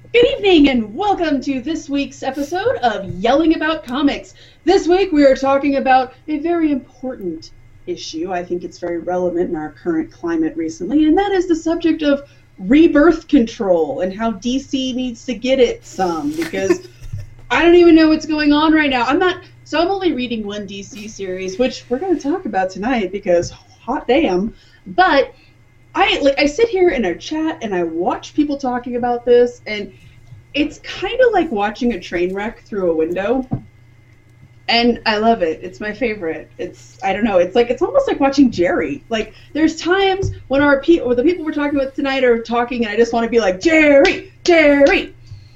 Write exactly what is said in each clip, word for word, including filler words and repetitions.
Good evening and welcome to this week's episode of Yelling About Comics. This week we are talking about a very important issue. I think it's very relevant in our current climate recently, and that is the subject of rebirth control and how D C needs to get it some, because I don't even know what's going on right now. I'm not, so I'm only reading one D C series, which we're going to talk about tonight because hot damn, but I like I sit here in a chat and I watch people talking about this, and it's kind of like watching a train wreck through a window, and I love it. It's my favorite. It's I don't know. It's like it's almost like watching Jerry. Like there's times when our people, the people we're talking with tonight, are talking, and I just want to be like Jerry, Jerry,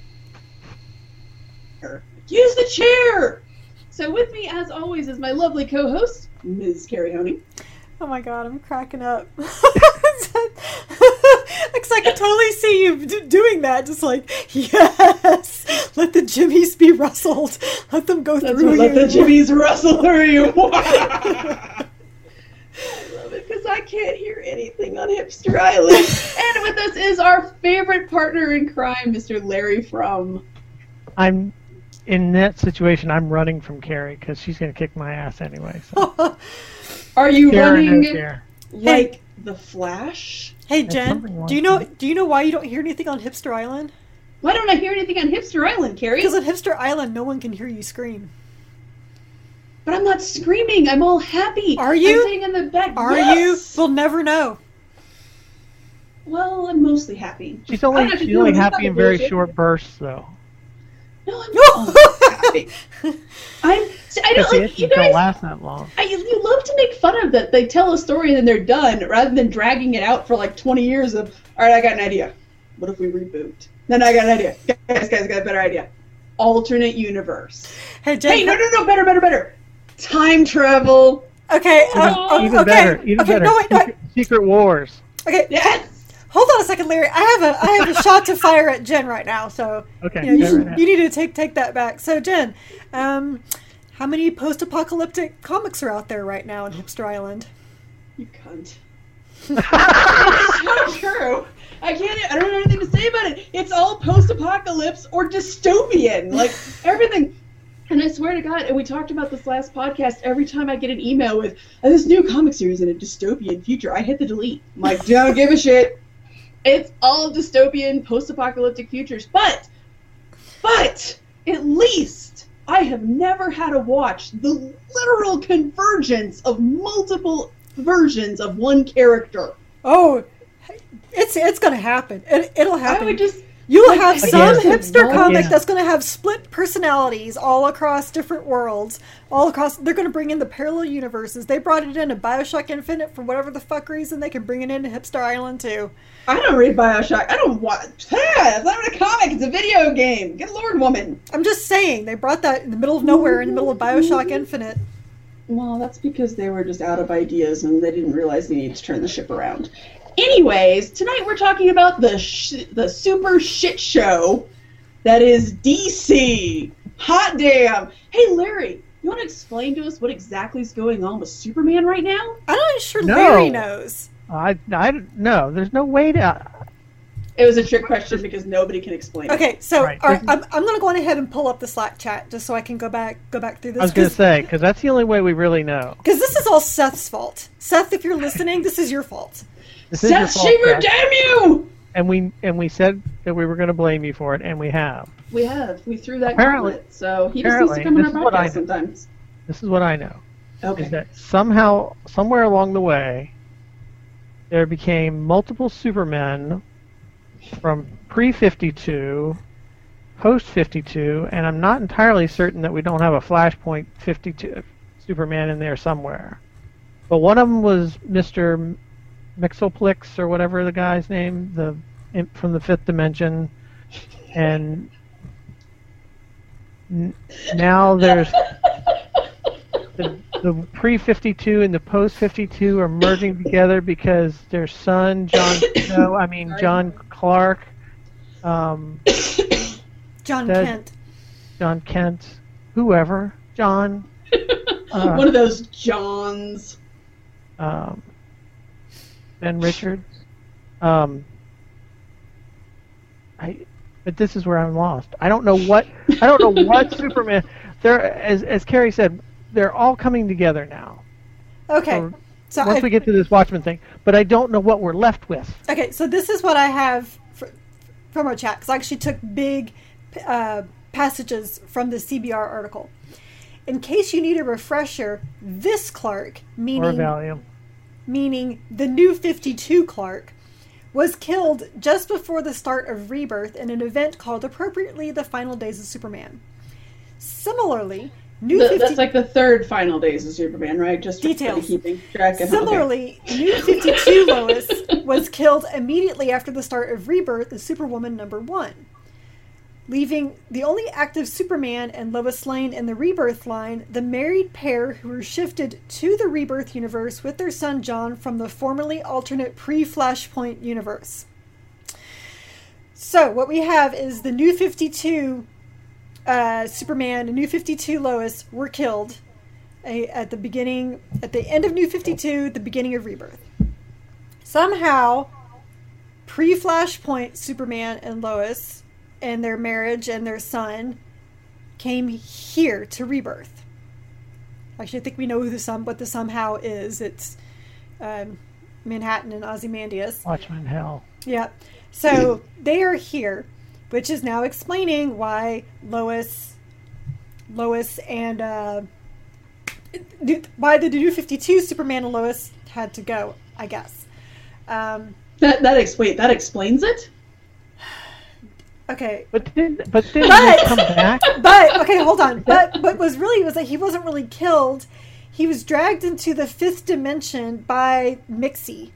use the chair. So with me, as always, is my lovely co-host, Miz Carrie Honey. Oh my god, I'm cracking up. Because I can totally see you d- doing that. Just like, yes, let the jimmies be rustled. Let them go That's through what, you. let the jimmies rustle through you. I love it because I can't hear anything on Hipster Island. And with us is our favorite partner in crime, Mister Larry From. I'm in that situation. I'm running from Carrie because she's going to kick my ass anyway. So. Are you Care running no care. like Hey. the Flash? Hey It's Jen, something like do you know that. do you know why you don't hear anything on Hipster Island? Why don't I hear anything on Hipster Island, Carrie? Because on Hipster Island, no one can hear you scream. But I'm not screaming. I'm all happy. Are you? I'm sitting in the back. Are Yes! you? We'll never know. Well, I'm mostly happy. She's I only don't have to she's do only this happy type in of very bullshit. short bursts, though. No, I'm not happy. I'm. See, I don't Because the like you issues don't guys. last that long. I, you love to make fun of that. They tell a story and then they're done, rather than dragging it out for like twenty years of, all right, I got an idea. What if we reboot? Then I got an idea. Guys, guys, I got a better idea. Alternate universe. Hey Jen. Hey, no, no, no, better, better, better. Time travel. Okay. Uh, Oh, Even okay. better, even okay. better. No wait, no wait. Secret, Secret Wars. Okay. Yes. Hold on a second, Larry. I have a I have a shot to fire at Jen right now. So Okay, you, know, go you, right ahead. you need to take take that back. So Jen, um, how many post-apocalyptic comics are out there right now in Hipster Island? You cunt. It's so true. I can't. I don't have anything to say about it. It's all post-apocalypse or dystopian. Like everything. And I swear to God, and we talked about this last podcast, every time I get an email with oh, this new comic series in a dystopian future, I hit the delete. I'm like, don't give a shit. It's all dystopian, post-apocalyptic futures. But, but, at least I have never had to watch the literal convergence of multiple versions of one character. Oh, it's it's gonna happen. It, it'll happen. I would just... You'll like, have I some guess- hipster Oh, comic yeah. that's going to have split personalities all across different worlds, all across. They're going to bring in the parallel universes. They brought it into BioShock Infinite for whatever the fuck reason. They can bring it into Hipster Island too. I don't read BioShock. I don't watch... Ah, it's not a comic. It's a video game. Good Lord, woman. I'm just saying they brought that in the middle of nowhere, in the middle of BioShock Infinite. Well, that's because they were just out of ideas and they didn't realize they needed to turn the ship around. Anyways, tonight we're talking about the sh- the super shit show that is D C. Hot damn! Hey, Larry, you want to explain to us what exactly is going on with Superman right now? I'm not sure No. Larry knows. I I no. There's no way to. It was a trick question because nobody can explain it. Okay, so Right, all right, this I'm, I'm going to go on ahead and pull up the Slack chat just so I can go back go back through this. I was going to say because that's the only way we really know. Because this is all Seth's fault. Seth, if you're listening, this is your fault. This is your Seth fault, Shaver, Seth. damn you! And we and we said that we were going to blame you for it, and we have. We have. We threw that Apparently- gauntlet, so he just needs to apparently, come on this our is what I podcast know. sometimes. This is what I know. Okay. Is that somehow, somewhere along the way, there became multiple Supermen from pre fifty-two, post fifty-two, and I'm not entirely certain that we don't have a Flashpoint fifty-two Superman in there somewhere. But one of them was Mister Mixoplix or whatever the guy's name, the imp from the Fifth Dimension, and n- now there's the, the pre fifty-two and the post fifty-two are merging together because their son John no I mean Sorry. John Clark, um, John That- Kent. John Kent, whoever John. Uh, One of those Johns. um, Ben Richards. Um, I But this is where I'm lost. I don't know what I don't know what Superman. They're as as Carrie said, they're all coming together now. Okay. So So once I, we get to this Watchmen thing, but I don't know what we're left with. okay, so this is what I have fr- from our chat, because I actually took big uh, passages from the C B R article. In case you need a refresher, this Clark, Or meaning Valium. meaning the new fifty-two Clark, was killed just before the start of Rebirth in an event called appropriately The Final Days of Superman. Similarly, New The, fifty that's like the third Final Days of Superman, right? Just for Details. keeping track. Of, Similarly, New fifty-two Lois was killed immediately after the start of Rebirth as Superwoman number one, leaving the only active Superman and Lois Lane in the Rebirth line, the married pair who were shifted to the Rebirth universe with their son John from the formerly alternate pre-Flashpoint universe. So what we have is the New fifty-two uh, Superman and New fifty-two Lois were killed a, at the beginning, at the end of New fifty-two, the beginning of Rebirth. Somehow, pre-Flashpoint Superman and Lois and their marriage and their son came here to Rebirth. Actually, I think we know who the some what the somehow is. It's um, Manhattan and Ozymandias. Watchmen Hell. Yeah. So they are here, which is now explaining why Lois, Lois and uh, why the New fifty-two Superman and Lois had to go, I guess. Um, that that ex- wait, that explains it. okay. But did but did But- he come back? But okay, hold on. But what was really was that he wasn't really killed. He was dragged into the fifth dimension by Mixie.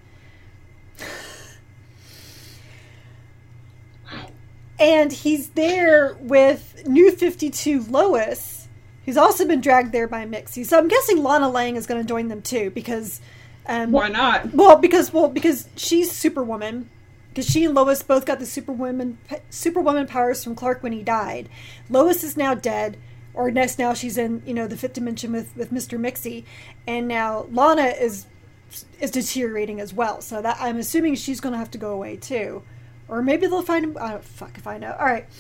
And he's there with New fifty-two Lois, who's also been dragged there by Mixie. So I'm guessing Lana Lang is going to join them too, because um, Why not? well, because well, because she's Superwoman. Because she and Lois both got the Superwoman Superwoman powers from Clark when he died. Lois is now dead, or next now she's in you know the fifth dimension with, with Mister Mixie, and now Lana is is deteriorating as well. So that I'm assuming she's going to have to go away too, or maybe they'll find him. I don't fuck if I know. All right.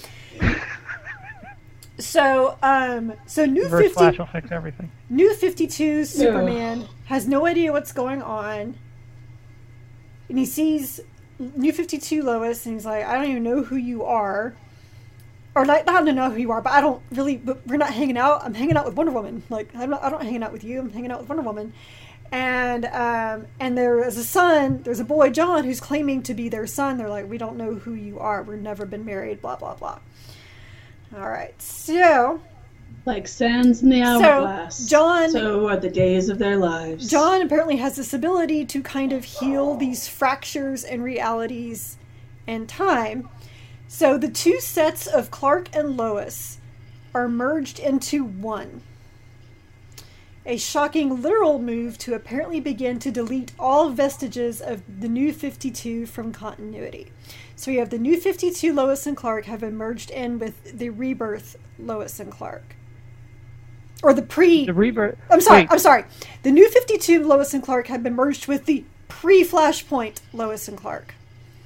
So um so new Reverse fifty Flash will fix everything. New fifty-two Superman has no idea what's going on, and he sees New fifty-two Lois, and he's like, I don't even know who you are. Or, like, I don't know who you are, but I don't really, but we're not hanging out. I'm hanging out with Wonder Woman. Like, I'm not, I don't hang out with you. I'm hanging out with Wonder Woman. And, um, and there is a son, there's a boy, John, who's claiming to be their son. They're like, we don't know who you are. We've never been married, blah, blah, blah. All right, so... Like sands in the hourglass. So, John... So are the days of their lives. John apparently has this ability to kind of heal these fractures and realities and time. So the two sets of Clark and Lois are merged into one. A shocking literal move to apparently begin to delete all vestiges of the New fifty-two from continuity. So we have the New fifty-two Lois and Clark have been merged in with the Rebirth Lois and Clark. Or the pre... The Rebirth. I'm sorry, Wait, I'm sorry. The New fifty-two Lois and Clark have been merged with the pre-Flashpoint Lois and Clark.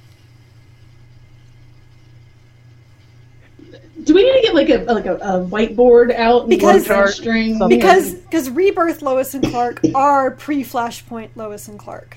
Do we need to get like a like a, a whiteboard out and Because- one chart string? Something. Because because Rebirth Lois and Clark are pre-Flashpoint Lois and Clark.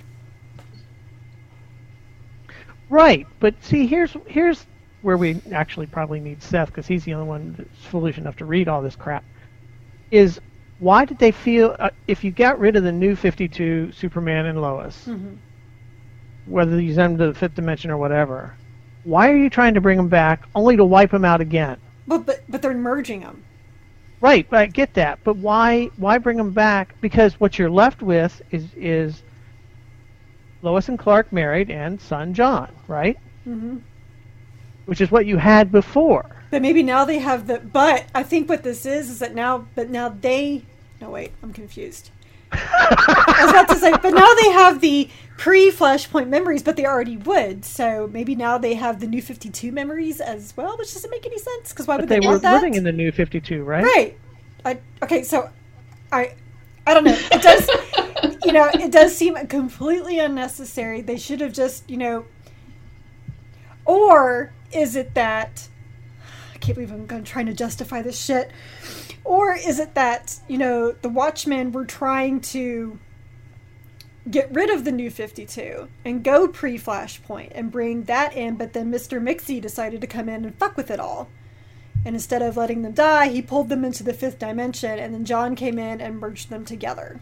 Right, but see, here's here's where we actually probably need Seth, because he's the only one that's foolish enough to read all this crap. Is why did they feel uh, if you got rid of the New fifty-two Superman and Lois, Mm-hmm. whether you send them to the fifth dimension or whatever, why are you trying to bring them back only to wipe them out again? But but but they're merging them. Right, but I get that. But why why bring them back? Because what you're left with is is Lois and Clark married and son John, right? Mm-hmm. Which is what you had before. But maybe now they have the. But I think what this is is that now. But now they. No wait, I'm confused. I was about to say, but now they have the pre-Flashpoint memories, but they already would. So maybe now they have the New fifty-two memories as well, which doesn't make any sense. Because why But would they they, were want that? living in the New fifty-two, right? Right. I, okay, so I I don't know. It does you know, it does seem completely unnecessary. They should have just, you know, or is it that can't believe I'm going trying to justify this shit. Or is it that, you know, the Watchmen were trying to get rid of the New fifty-two and go pre-Flashpoint and bring that in, but then Mister Mixie decided to come in and fuck with it all. And instead of letting them die, he pulled them into the fifth dimension, and then John came in and merged them together.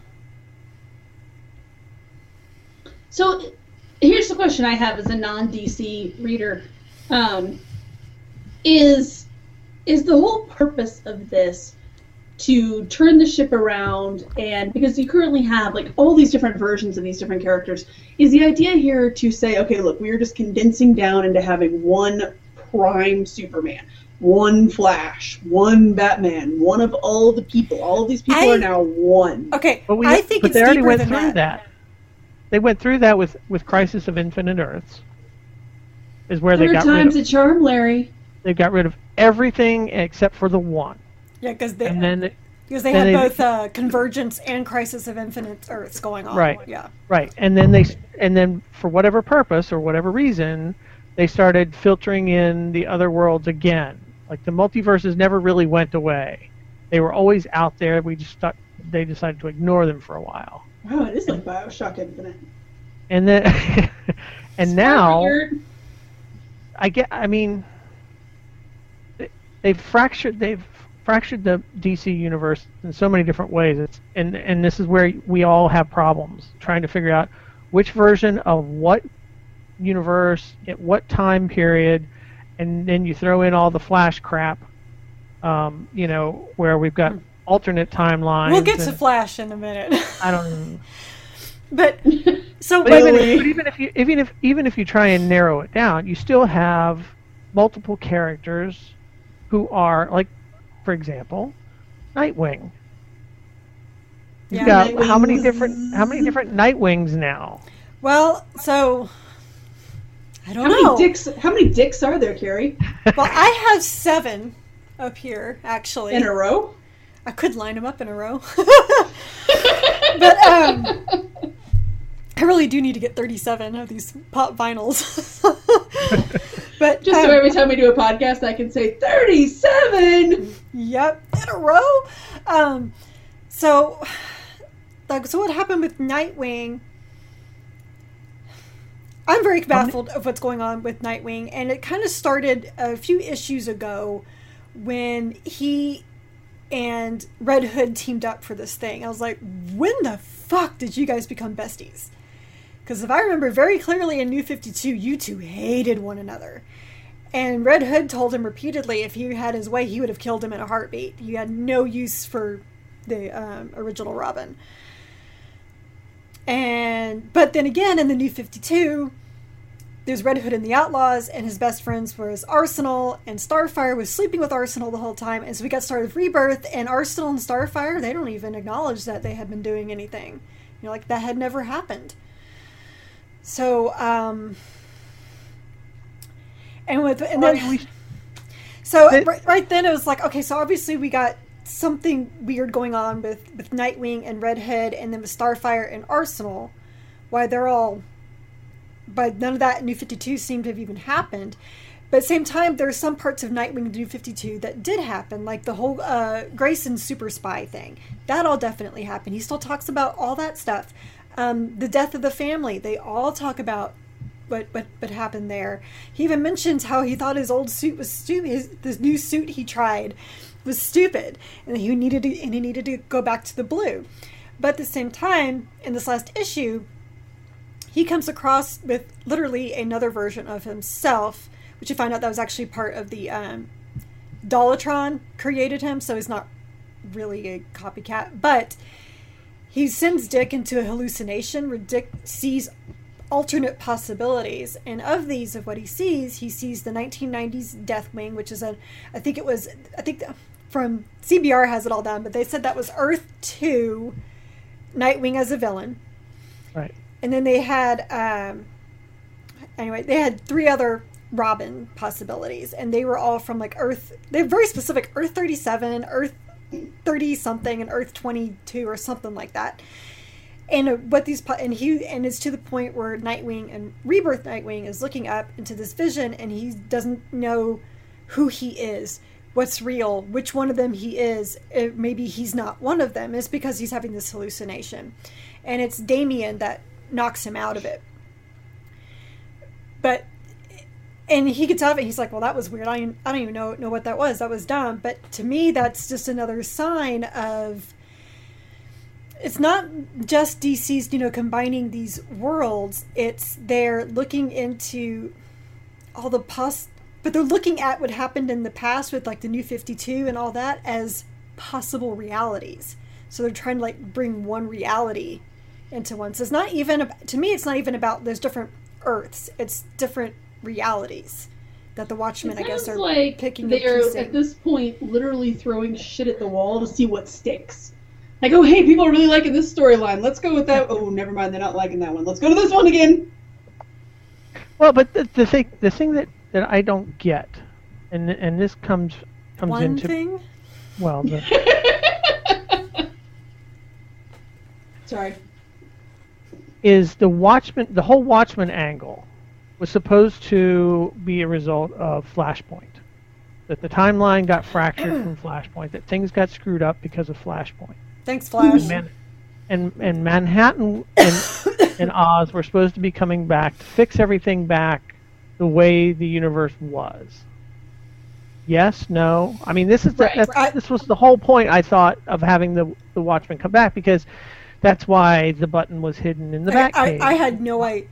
So here's the question I have as a non-D C reader. Um, is, is the whole purpose of this to turn the ship around, and because you currently have like all these different versions of these different characters, is the idea here to say, okay, look, we are just condensing down into having one prime Superman, one Flash, one Batman, one of all the people. All of these people I, are now one. Okay, but we, I think but it's they already deeper went than through that. that. They went through that with, with Crisis of Infinite Earths. Is where they Third got rid time's of. a charm, Larry. They got rid of everything except for the one. Yeah, because they And then because they then had they- both uh, Convergence and Crisis of Infinite Earths going on. Right. Yeah. Right, and then they, and then for whatever purpose or whatever reason, they started filtering in the other worlds again. Like the multiverses never really went away; they were always out there. We just thought they decided to ignore them for a while, Wow, it is like Bioshock Infinite. and then, and now Weird. I get. I mean, they, they've fractured. They've fractured the D C universe in so many different ways. It's and and this is where we all have problems trying to figure out which version of what universe at what time period, and then you throw in all the Flash crap. Um, you know, where we've got alternate timelines. We'll get to and- Flash in a minute. I don't. But so But wait, even, wait, if, but even if you even if even if you try and narrow it down, you still have multiple characters who are like, for example, Nightwing. You've Yeah, got how many Nightwings. different how many different Nightwings now? Well, so I don't How know. many dicks? How many dicks are there, Carrie? Well, I have seven up here actually. In a row? I could line them up in a row. But um, I really do need to get thirty-seven of these pop vinyls. But Just um, so every time we do a podcast, I can say thirty-seven. Yep, in a row. Um, so, like, so what happened with Nightwing? I'm very baffled of what's going on with Nightwing, and it kind of started a few issues ago when he and Red Hood teamed up for this thing. I was like, when the fuck did you guys become besties? Because if I remember very clearly in New fifty-two, you two hated one another. And Red Hood told him repeatedly if he had his way, he would have killed him in a heartbeat. He had no use for the um, original Robin. And but then again, in the New fifty-two, there's Red Hood and the Outlaws, and his best friends was Arsenal, and Starfire was sleeping with Arsenal the whole time. And so we got started with Rebirth, and Arsenal and Starfire, they don't even acknowledge that they had been doing anything. You know, like that had never happened. So, um... And with and Well, then, I mean, we- so It- right, right then it was like, okay, so obviously we got something weird going on with, with Nightwing and Red Hood, and then with Starfire and Arsenal. Why they're all, but none of that in New fifty-two seemed to have even happened. But at the same time, there are some parts of Nightwing in New fifty-two that did happen, like the whole uh, Grayson super spy thing. That all definitely happened. He still talks about all that stuff. Um, the death of the family, they all talk about what, what what happened there. He even mentions how he thought his old suit was stupid. His this new suit he tried was stupid, and he needed to, and he needed to go back to the blue. But at the same time, in this last issue, he comes across with literally another version of himself, which you find out that was actually part of the um, Dollatron created him, so he's not really a copycat. But he sends Dick into a hallucination where Dick sees alternate possibilities, and of these, of what he sees, he sees the nineteen nineties Deathwing, which is a, I think it was, I think from C B R has it all down, but they said that was Earth two, Nightwing as a villain. Right. And then they had, um, anyway, they had three other Robin possibilities, and they were all from like Earth, they're very specific, Earth thirty-seven, Earth thirty something, and Earth twenty-two or something like that. And uh, what these po- and he and it's to the point where Nightwing and Rebirth Nightwing is looking up into this vision, and he doesn't know who he is, what's real, which one of them he is. It, maybe he's not one of them. It's because he's having this hallucination. And it's Damien that knocks him out of it. But, and he gets out of it, he's like, well, that was weird. I, I don't even know, know what that was. That was dumb. But to me, that's just another sign of, it's not just D C's, you know, combining these worlds. It's they're looking into all the pos, but they're looking at what happened in the past with like the New fifty-two and all that as possible realities. So they're trying to like bring one reality into one. So it's not even, to me, it's not even about there's different Earths. It's different realities that the Watchmen, I guess, are like picking and they're piecing. at this point literally throwing shit at the wall to see what sticks. Like, oh, hey, people are really liking this storyline. Let's go with that. Oh, never mind, they're not liking that one. Let's go to this one again. Well, but the, the thing, the thing that, that I don't get, and and this comes comes One into thing? well, the, Sorry. is the Watchmen, the whole Watchmen angle was supposed to be a result of Flashpoint. That the timeline got fractured from Flashpoint, that things got screwed up because of Flashpoint. Thanks, Flash. Man, and, and Manhattan and, and Oz were supposed to be coming back to fix everything back the way the universe was. Yes, no. I mean, this is the, Right, that's, right. this was the whole point, I thought, of having the the Watchmen come back, because that's why the button was hidden in the back I, page. I, I had no idea.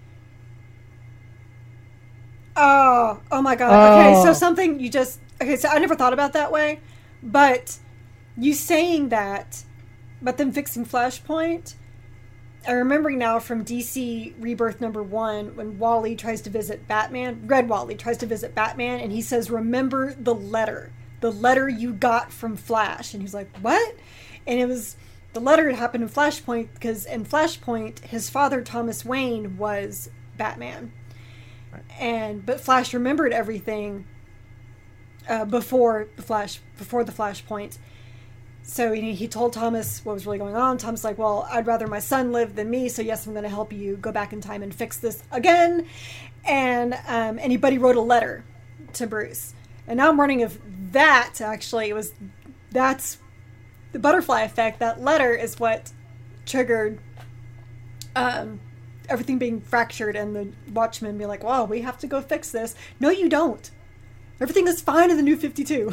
Oh, oh my God. Okay, so Oh. something you just... Okay, so I never thought about that way, but you saying that, but then fixing Flashpoint, I'm remembering now from D C Rebirth number one, when Wally tries to visit Batman, Red Wally tries to visit Batman, and he says, remember the letter, the letter you got from Flash. And he's like, what? And it was, the letter had happened in Flashpoint, because in Flashpoint, his father, Thomas Wayne, was Batman. Right. And, but Flash remembered everything uh, before the Flash, before the Flashpoint. So he, he told Thomas what was really going on. Thomas was like, well, I'd rather my son live than me, so yes, I'm going to help you go back in time and fix this again. And um, anybody wrote a letter to Bruce. And now I'm learning of that, actually. It was, that's the butterfly effect. That letter is what triggered um, everything being fractured and the Watchmen being like, wow, we have to go fix this. No, you don't. Everything is fine in the New fifty-two.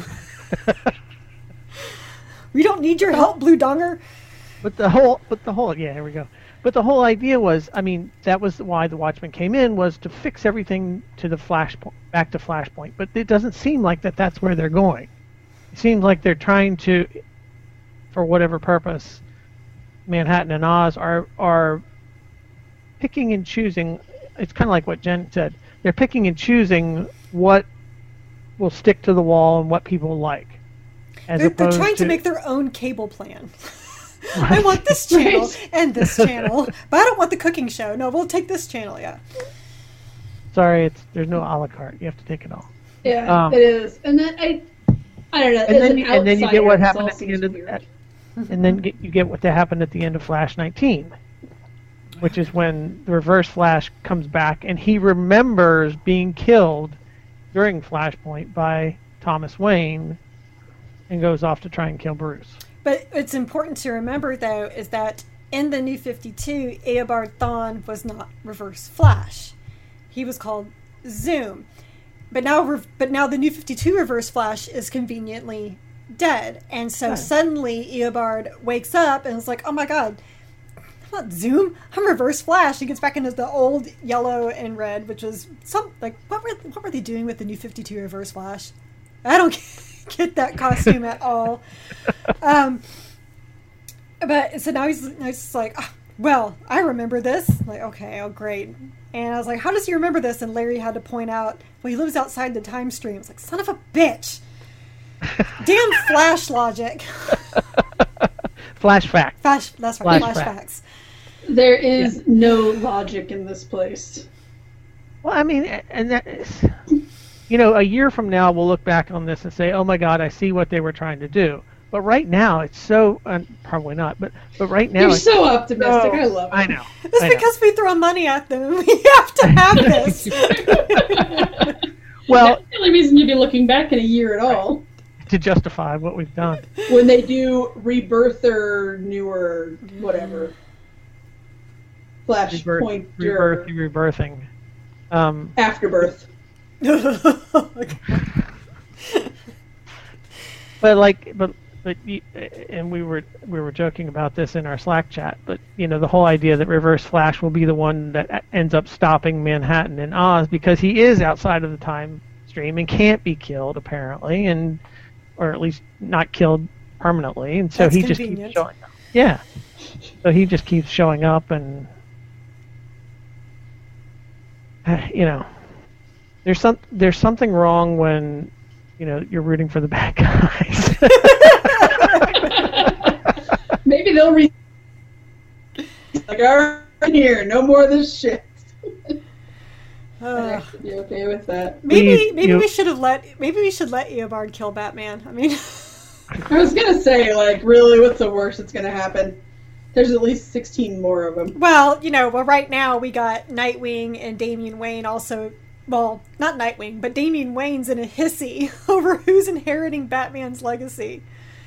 We don't need your help, Blue Donger. But the whole, but the whole, yeah, here we go. But the whole idea was, I mean, that was why the Watchmen came in, was to fix everything to the Flashpoint, back to Flashpoint. But it doesn't seem like that. That's where they're going. It seems like they're trying to, for whatever purpose, Manhattan and Oz are are picking and choosing. It's kind of like what Jen said. They're picking and choosing what will stick to the wall and what people like. As They're, they're opposed trying to, to make their own cable plan. I Right. want this channel Right. and this channel, but I don't want the cooking show. No, we'll take this channel, yeah. Sorry, it's there's no a la carte. You have to take it all. Yeah, Um, it is. And then I, I don't know. And as then, an and then you get outsider, what this happened all at the seems end of weird. that, and then get, you get what happened at the end of Flash nineteen, which is when the Reverse Flash comes back and he remembers being killed during Flashpoint by Thomas Wayne, and goes off to try and kill Bruce. But it's important to remember, though, is that in the New fifty-two, Eobard Thawne was not Reverse Flash. He was called Zoom. But now, but now the New fifty-two Reverse Flash is conveniently dead. And so Right. suddenly Eobard wakes up and is like, oh my god, I'm not Zoom, I'm Reverse Flash. He gets back into the old yellow and red, which was some, like, what were, what were they doing with the New fifty-two Reverse Flash? I don't get that costume at all. Um, but so now he's, now he's just like, oh, well, I remember this. I'm like, okay, oh great. And I was like, how does he remember this? And Larry had to point out, well, he lives outside the time stream. I was like, son of a bitch. Damn Flash logic. Flash fact. Flash, that's right, Flash Flash fact. facts. There is no logic in this place. Well, I mean, and that is, you know, a year from now we'll look back on this and say, oh my God, I see what they were trying to do. But right now it's so, uh, probably not, but but right now You're it's so optimistic. so- I love it. I know. It's I know. because we throw money at them. We have to have this. Well, That's the only reason you'd be looking back in a year at all. to justify what we've done. When they do Rebirth or newer, whatever. Rebirth, Flashpoint rebirth, rebirthing. Um, Afterbirth. but like, but but, you- and we were we were joking about this in our Slack chat. But you know, the whole idea that Reverse Flash will be the one that a- ends up stopping Manhattan and Oz because he is outside of the time stream and can't be killed apparently, and or at least not killed permanently, and so That's he just convenient. keeps showing up. Yeah, so he just keeps showing up, and you know, there's some there's something wrong when you know you're rooting for the bad guys. Maybe they'll re. Like, all right, here, no more of this shit. I'd Uh, actually be okay with that. maybe You- maybe you- we should have let maybe we should let Eobard kill Batman. I mean, I was gonna say, like, really, what's the worst that's gonna happen? There's at least sixteen more of them. well, you know, well, right now we got Nightwing and Damian Wayne also. Well, not Nightwing, but Damian Wayne's in a hissy over who's inheriting Batman's legacy.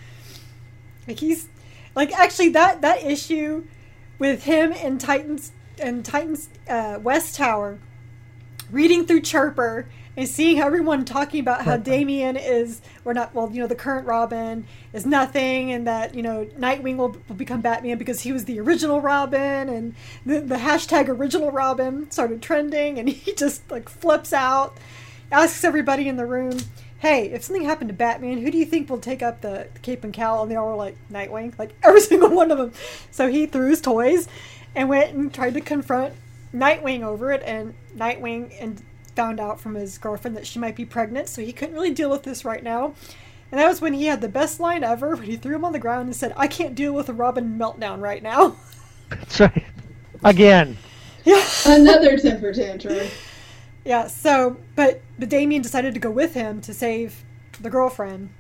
Like he's, like actually that that issue with him and Titans and Titans uh, West Tower, reading through Chirper and seeing everyone talking about how Damian is, or not, well, you know, the current Robin is nothing, and that, you know, Nightwing will, will become Batman because he was the original Robin, and the, the hashtag original Robin started trending, and he just, like, flips out, asks everybody in the room, hey, if something happened to Batman, who do you think will take up the, the cape and cowl? And they all were like, Nightwing, like, every single one of them. So he threw his toys and went and tried to confront Nightwing over it, and Nightwing and found out from his girlfriend that she might be pregnant, so he couldn't really deal with this right now. And that was when he had the best line ever, when he threw him on the ground and said, I can't deal with a Robin meltdown right now. That's right. Again. Yeah. Another temper tantrum. Yeah, so, but, but Damien decided to go with him to save the girlfriend.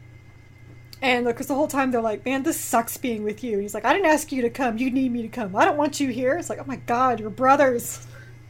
And because the whole time they're like, man, this sucks being with you. And he's like, I didn't ask you to come. You need me to come. I don't want you here. It's like, oh my God, you're brothers.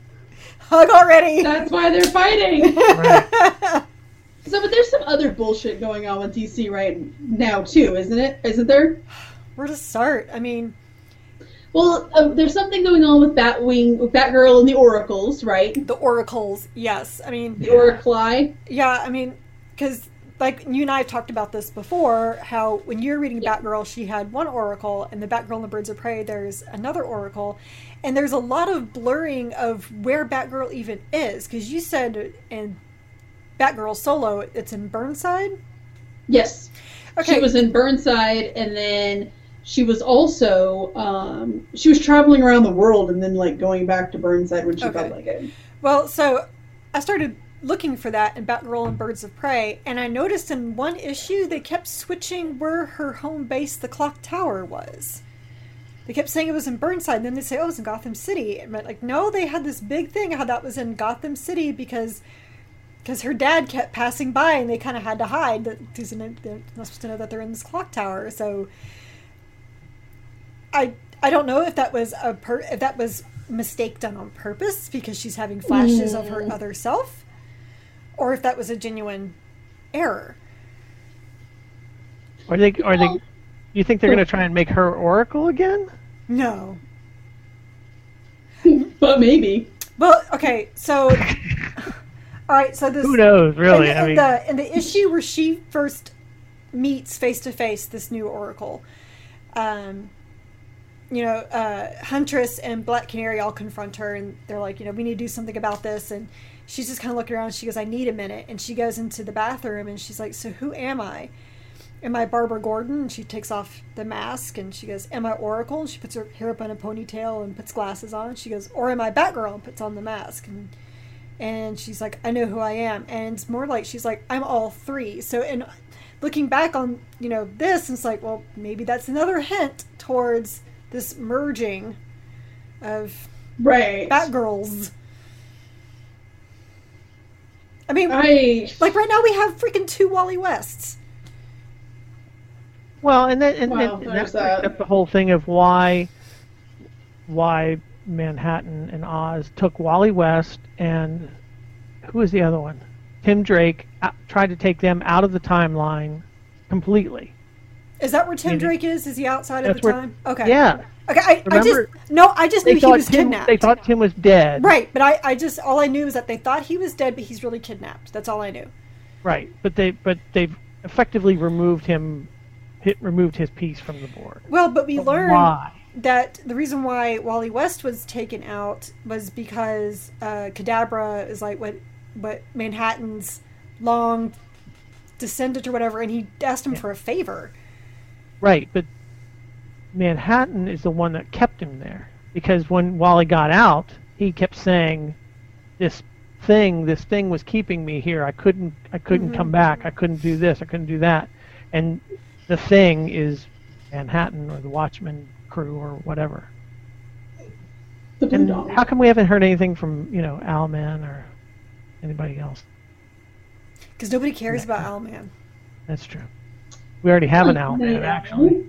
Hug already. That's why they're fighting. Right. So, but there's some other bullshit going on with D C right now too, isn't it? Isn't there? Where to start? I mean, Well, uh, there's something going on with Batwing, with Batgirl and the Oracles, right? the oracles, yes. I mean, The Oracli. yeah, I mean, because like you and I have talked about this before, how when you're reading Yeah. Batgirl, she had one oracle, and the Batgirl and the Birds of Prey, there's another oracle, and there's a lot of blurring of where Batgirl even is, because you said in Batgirl Solo, it's in Burnside. Yes. Okay. She was in Burnside, and then she was also um, she was traveling around the world, and then like going back to Burnside when she Okay. felt like it. Well, so I started looking for that in Batgirl and Birds of Prey, and I noticed in one issue they kept switching where her home base, the clock tower, was. They kept saying it was in Burnside, and then they say, oh, it's in Gotham City. And I'm like, no, they had this big thing how that was in Gotham City because because her dad kept passing by, and they kind of had to hide. That they're not supposed to know that they're in this clock tower. So I I don't know if that was a per, if that was a mistake done on purpose because she's having flashes of her other self, or if that was a genuine error. Are they? Are they? You think they're going to try and make her Oracle again? No. But maybe. Well, okay, so all right, so this Who knows, really? In, I in mean, the in the issue where she first meets face to face this new Oracle, um, you know, uh, Huntress and Black Canary all confront her, and they're like, you know, we need to do something about this, and she's just kind of looking around. And she goes, I need a minute, and she goes into the bathroom, and she's like, so who am I? Am I Barbara Gordon? And she takes off the mask, and she goes, am I Oracle? And she puts her hair up in a ponytail and puts glasses on. She goes, or am I Batgirl? And puts on the mask. And and she's like, I know who I am. And it's more like, she's like, I'm all three. So, and looking back on, you know, this, it's like, well, maybe that's another hint towards this merging of Right. Batgirls. I mean, I like right now we have freaking two Wally Wests. well, and then and, Well, then there's that brings that. up the whole thing of why why Manhattan and Oz took Wally West and who was the other one? Tim Drake out, tried to take them out of the timeline completely. Is that where Tim Maybe. Drake is? Is he outside at That's the where- time? Okay. Yeah. Okay. I, I Remember- just no. I just They knew he thought was Tim, kidnapped. they thought Tim was dead. Right, but I, I just all I knew is that they thought he was dead, but he's really kidnapped. That's all I knew. Right, but they but they've effectively removed him, hit, removed his piece from the board. Well, but we But learned why? that the reason why Wally West was taken out was because uh, Kadabra is like what what Manhattan's long descendant or whatever, and he asked him Yeah. for a favor. Right, but Manhattan is the one that kept him there because when Wally got out, he kept saying, "This thing, this thing was keeping me here. I couldn't, I couldn't Mhm. come back. I couldn't do this. I couldn't do that." And the thing is Manhattan or the Watchmen crew or whatever. The Blue And Dog. how come we haven't heard anything from you know Owlman or anybody else? Because nobody cares about Owlman. That's true. We already have an Oh, Owlman yeah. actually.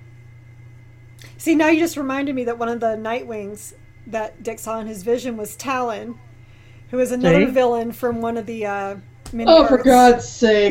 See, now you just reminded me that one of the Nightwings that Dick saw in his vision was Talon, who is another See? villain from one of the uh, mini Oh, for arcs. God's sake.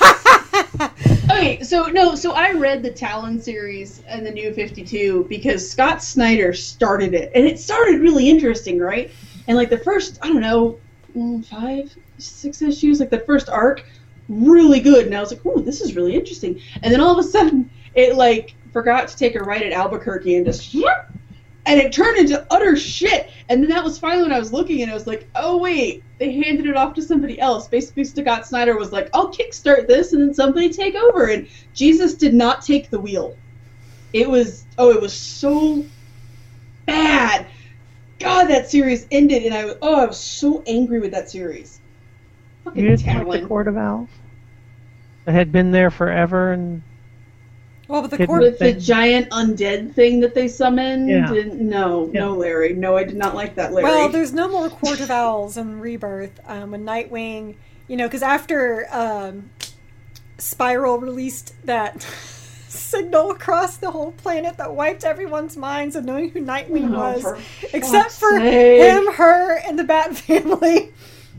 Okay, so no, so I read the Talon series and the New fifty-two because Scott Snyder started it, and it started really interesting, right? And like the first, I don't know, mm, five, six issues, like the first arc, really good, and I was like, "Ooh, this is really interesting." And then all of a sudden, it like forgot to take a right at Albuquerque and just, and it turned into utter shit. And then that was finally when I was looking, and I was like, "Oh wait, they handed it off to somebody else." Basically, Scott Snyder was like, "I'll kickstart this, and then somebody take over." And Jesus did not take the wheel. It was oh, it was so bad. God, that series ended, and I was oh, I was so angry with that series. You Fucking didn't like the Talon. Court of Owls? That had been there forever and Well, but the Hidden court. With the thing. giant undead thing that they summoned? Yeah. And no, Yeah. no, Larry. No, I did not like that, Larry. Well, there's no more Court of Owls in Rebirth. Um, when Nightwing, you know, because after um, Spiral released that signal across the whole planet that wiped everyone's minds of knowing who Nightwing Oh, was, for except fuck's for sake. him, her, and the Bat family.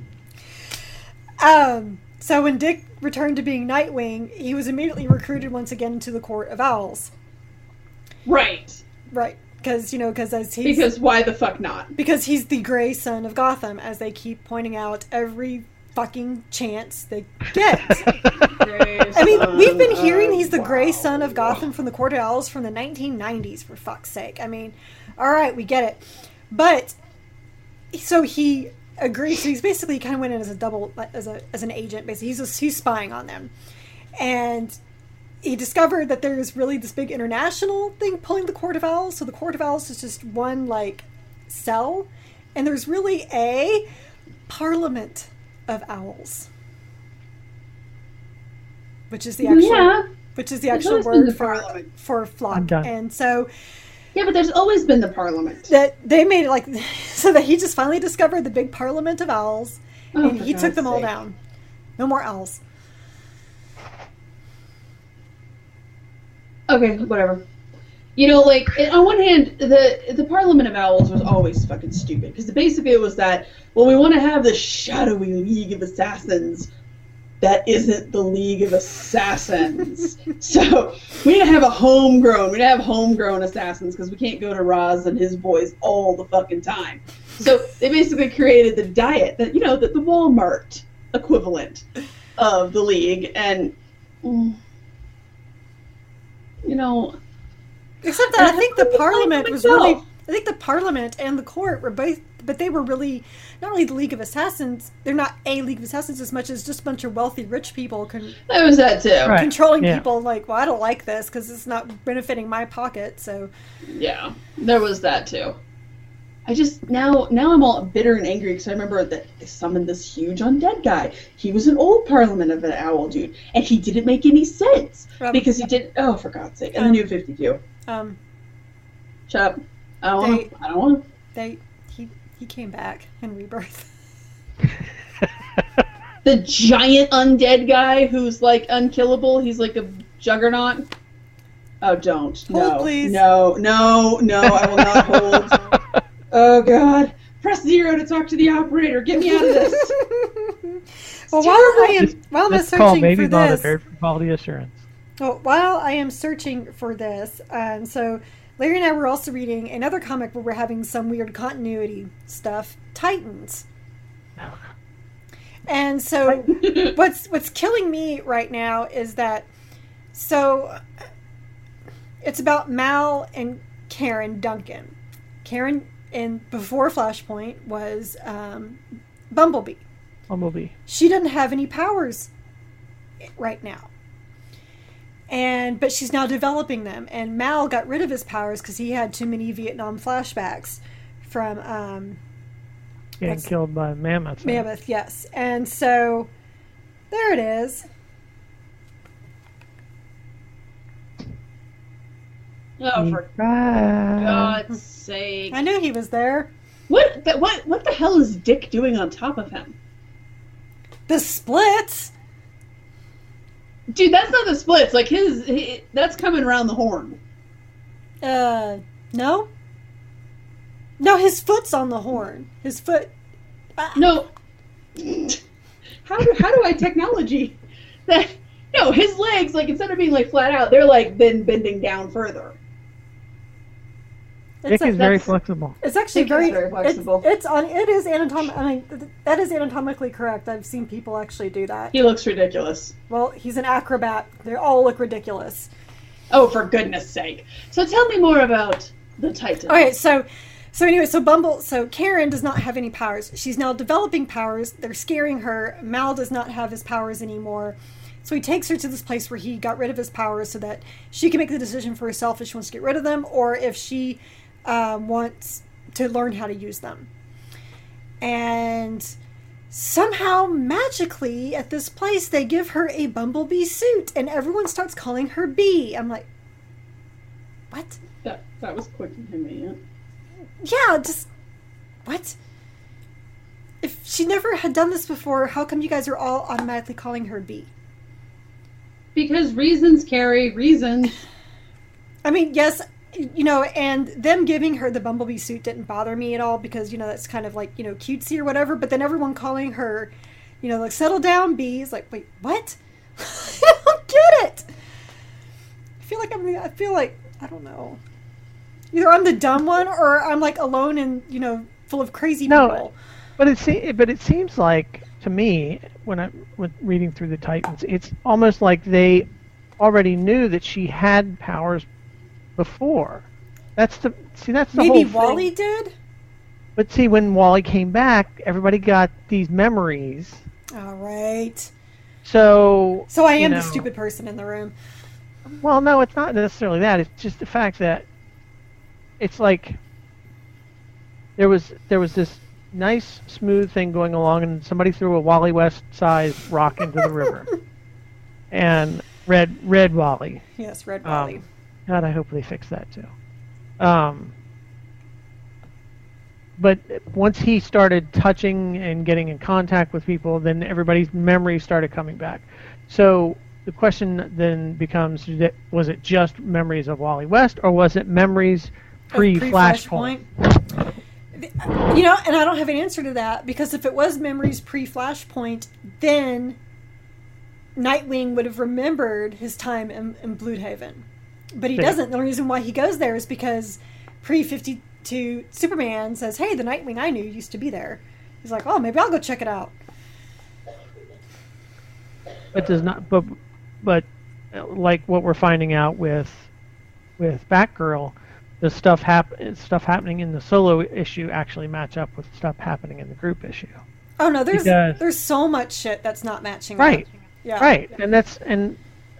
Um, so when Dick returned to being Nightwing, he was immediately recruited once again into the Court of Owls. Right. Right. Because, you know, because as he's... Because why the fuck not? Because he's the gray son of Gotham, as they keep pointing out every fucking chance they get. I mean, we've been hearing he's the gray son of Gotham from the Court of Owls from the nineteen nineties, for fuck's sake. I mean, all right, we get it. But, so he agreed. So he's basically kind of went in as a double, as a as an agent, basically. He's, just, he's spying on them. And he discovered that there's really this big international thing pulling the Court of Owls. So the Court of Owls is just one, like, cell. And there's really a Parliament of Owls. Which is the actual, Yeah. which is the There's actual always been word the for, Parliament. for I'm flock. done. And so Yeah, but there's always been the Parliament. that they made it like, so that he just finally discovered the big Parliament of Owls. Oh, and for he took God's them all sake. down. No more owls. Okay, whatever. You know, like, on one hand, the the Parliament of Owls was always fucking stupid. Because basically it was that, well, we want to have this shadowy League of Assassins that isn't the League of Assassins. So, we need to have a homegrown, we need to have homegrown assassins, because we can't go to Ra's and his boys all the fucking time. So, they basically created the diet, that you know, the, the Walmart equivalent of the League, and, mm, you know... Except that I think the I Parliament was myself. really, I think the Parliament and the Court were both, but they were really, not really the League of Assassins, they're not a League of Assassins as much as just a bunch of wealthy rich people con- There was that too. Right. controlling yeah. people like, well, I don't like this because it's not benefiting my pocket, so. Yeah, there was that too. I just now now I'm all bitter and angry because I remember that they summoned this huge undead guy. He was an old Parliament of an owl dude, and he didn't make any sense Um, because he did. Oh, for God's sake! And Um, the New fifty-two. Um, Shut up! I don't want. They- I don't want. they, he, he came back in Rebirth. The giant undead guy who's like unkillable. He's like a juggernaut. Oh, don't. Hold, no. please. No, no, no, I will not hold. Oh, God. Press zero to talk to the operator. Get me out of this. Well, while I am, This- while I'm That's called searching Baby for Mother, this, prepared for quality assurance. Well, while I am searching for this, um, so Larry and I were also reading another comic where we're having some weird continuity stuff, Titans. And so what's what's killing me right now is that, so it's about Mal and Karen Duncan. Karen, in before Flashpoint, was um, Bumblebee. Bumblebee. She doesn't have any powers right now. And but she's now developing them. And Mal got rid of his powers because he had too many Vietnam flashbacks from um, getting killed by mammoths. Mammoth, yes. And so there it is. Oh, for God's sake! I knew he was there. What? The, what? What the hell is Dick doing on top of him? The splits. Dude, that's not the splits. Like his, his that's coming around the horn. Uh, no. No, his foot's on the horn. His foot. Uh, no. How do how do I technology that? No, his legs, like instead of being like flat out, they're like then bending down further. Dick is very flexible. It's actually very, very flexible. It's, it's on. It is anatom. I mean, that is anatomically correct. I've seen people actually do that. He looks ridiculous. Well, he's an acrobat. They all look ridiculous. Oh, for goodness sake! So tell me more about the Titans. Okay, so, so anyway, so Bumble, so Karen does not have any powers. She's now developing powers. They're scaring her. Mal does not have his powers anymore. So he takes her to this place where he got rid of his powers so that she can make the decision for herself if she wants to get rid of them or if she um, wants to learn how to use them. And somehow, magically, at this place, they give her a Bumblebee suit and everyone starts calling her Bee. I'm like, what? That, that was quick and convenient. Yeah, just, what? If she never had done this before, how come you guys are all automatically calling her Bee? Because reasons, Carrie, reasons. I mean, yes, you know, and them giving her the Bumblebee suit didn't bother me at all because, you know, that's kind of like, you know, cutesy or whatever. But then everyone calling her, you know, like, settle down, Bee, is like, wait, what? I don't get it. I feel like I'm, I feel like, I don't know. Either I'm the dumb one or I'm like alone and, you know, full of crazy no, people. But it, se- but it seems like, to me, when I'm reading through the Titans, it's almost like they already knew that she had powers before. That's the see. That's the Maybe whole Wally thing. did. But see, when Wally came back, everybody got these memories. All right. So. So I am you know, the stupid person in the room. Well, no, it's not necessarily that. It's just the fact that it's like there was there was this nice, smooth thing going along, and somebody threw a Wally West-sized rock into the river. And Red Red Wally. Yes, Red Wally. Um, God, I hope they fix that too. Um, but once he started touching and getting in contact with people, then everybody's memories started coming back. So the question then becomes, was it just memories of Wally West, or was it memories pre-Flashpoint? You know, and I don't have an answer to that, because if it was memories pre-Flashpoint, then Nightwing would have remembered his time in, in Bloodhaven. But he doesn't. The reason why he goes there is because pre fifty-two Superman says, hey, the Nightwing I knew used to be there. He's like, oh, maybe I'll go check it out. But does not, but, but like what we're finding out with with Batgirl, the stuff hap- stuff happening in the solo issue actually match up with stuff happening in the group issue. Oh no, there's because, there's so much shit that's not matching. Right. Up. Yeah. Right, and that's and.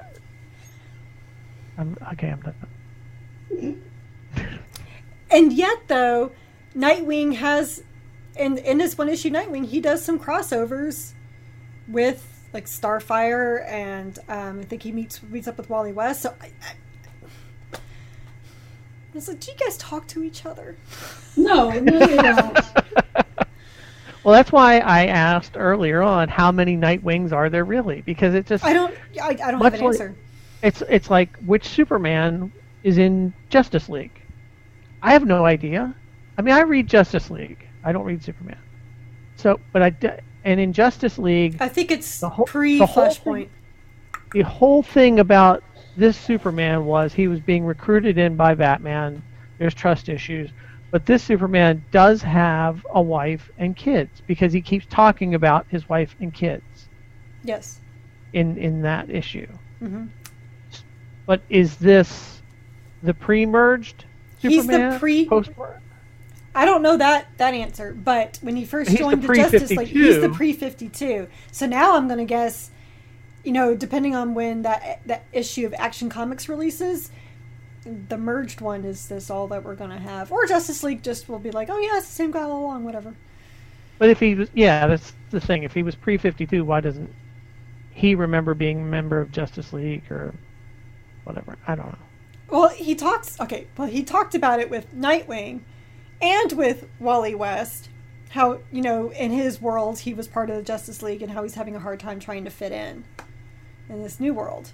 I'm, okay, I'm done. And yet, though, Nightwing has, in in this one issue, Nightwing he does some crossovers with like Starfire, and um, I think he meets meets up with Wally West. So I, I, I was like, do you guys talk to each other? No, no, they don't. Well, that's why I asked earlier on how many Nightwings are there really, because it just I don't I, I don't have an answer. Like, it's it's like which Superman is in Justice League? I have no idea. I mean, I read Justice League. I don't read Superman. So, but I and in Justice League, I think it's the whole, pre the whole Flashpoint. thing, the whole thing about this Superman was he was being recruited in by Batman. There's trust issues. But this Superman does have a wife and kids because he keeps talking about his wife and kids. Yes. In in that issue. Mm-hmm. But is this the pre-merged Superman? He's the pre. Post-merged? I don't know that that answer, but when he first He's joined the the Justice League, he's the pre-fifty-two. pre fifty-two. So now I'm going to guess, you know, depending on when that that issue of Action Comics releases, the merged one is this all that we're going to have, or Justice League just will be like, oh yeah, it's the same guy all along, whatever. But if he was, yeah, that's the thing. If he was pre fifty-two, why doesn't he remember being a member of Justice League or whatever? I don't know. Well, he talks. Okay, well, he talked about it with Nightwing, and with Wally West. How, you know, in his world he was part of the Justice League, and how he's having a hard time trying to fit in in this new world.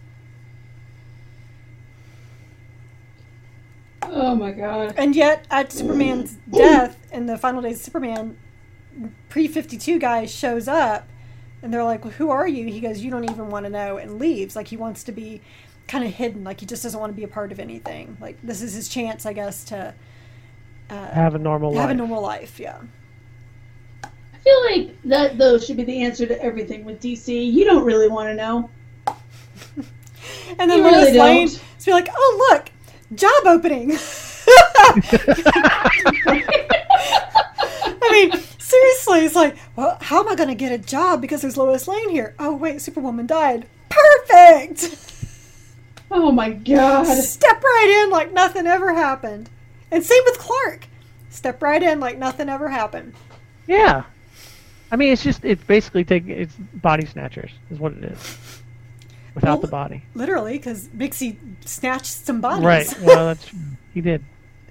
Oh my god. And yet, at Superman's death, in the final days of Superman, pre fifty-two guy shows up, and they're like, well, who are you? He goes, you don't even want to know, and leaves. Like, he wants to be kind of hidden. Like, he just doesn't want to be a part of anything. Like, this is his chance, I guess, to uh, Have a normal have life. a normal life, yeah. I feel like that, though, should be the answer to everything with D C. You don't really want to know. And then You Lois really Lane don't. to be like, oh, look, job opening. I mean, seriously, it's like, well, how am I going to get a job because there's Lois Lane here? Oh, wait, Superwoman died. Perfect! Oh my god. Step right in like nothing ever happened. And same with Clark. Step right in like nothing ever happened. Yeah. I mean, it's just, it's basically taking, it's body snatchers is what it is. Without Well, the body. Literally, because Mixie snatched some bodies. Right. Well, that's, he did.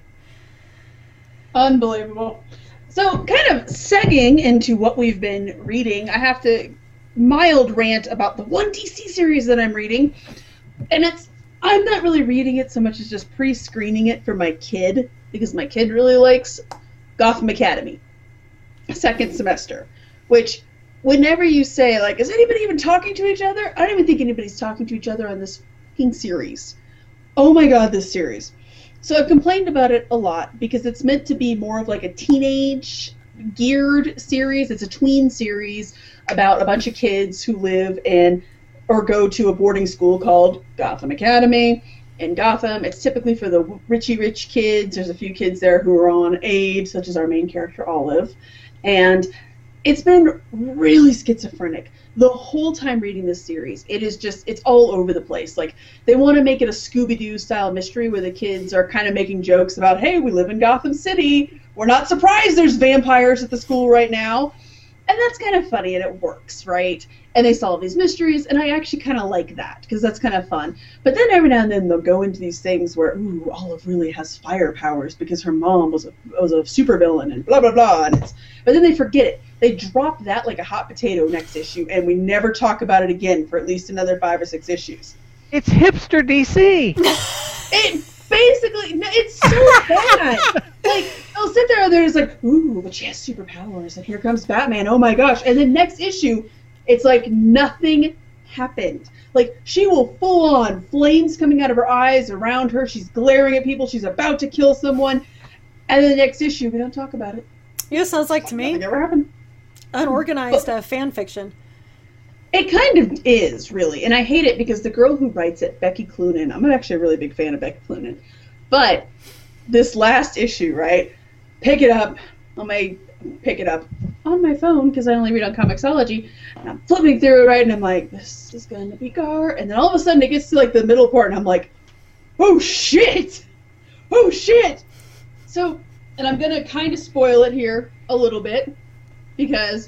Unbelievable. So, kind of segging into what we've been reading, I have to mild rant about the one D C series that I'm reading. And it's, I'm not really reading it so much as just pre-screening it for my kid, because my kid really likes Gotham Academy. Second semester. Which, whenever you say, like, is anybody even talking to each other? I don't even think anybody's talking to each other on this fucking series. Oh my god, this series. So I've complained about it a lot because it's meant to be more of like a teenage geared series. It's a tween series about a bunch of kids who live in or go to a boarding school called Gotham Academy. In Gotham, it's typically for the richy rich kids. There's a few kids there who are on aid, such as our main character Olive. And it's been really schizophrenic the whole time reading this series. It is just, it's all over the place. Like, they want to make it a Scooby-Doo style mystery where the kids are kind of making jokes about, hey, we live in Gotham City. We're not surprised there's vampires at the school right now. And that's kind of funny, and it works, right? And they solve these mysteries, and I actually kind of like that, because that's kind of fun. But then every now and then they'll go into these things where, ooh, Olive really has fire powers because her mom was a, was a supervillain, and blah, blah, blah. And it's, but then they forget it. They drop that like a hot potato next issue, and we never talk about it again for at least another five or six issues. It's hipster D C. It basically, it's so bad. Like, they'll sit there and they're just like, ooh, but she has superpowers, and here comes Batman, oh my gosh. And then next issue, it's like nothing happened. Like, she will full on, flames coming out of her eyes, around her, she's glaring at people, she's about to kill someone, and then the next issue, we don't talk about it. Yeah, sounds like to me Nothing ever happened. unorganized uh, fan fiction. It kind of is, really, and I hate it because the girl who writes it, Becky Cloonan, I'm actually a really big fan of Becky Cloonan, but this last issue, right, pick it up on my, pick it up on my phone, because I only read on Comixology, and I'm flipping through it, right, and I'm like, this is going to be Gar, and then all of a sudden it gets to, like, the middle part, and I'm like, oh, shit! Oh, shit! So, and I'm going to kind of spoil it here a little bit, because...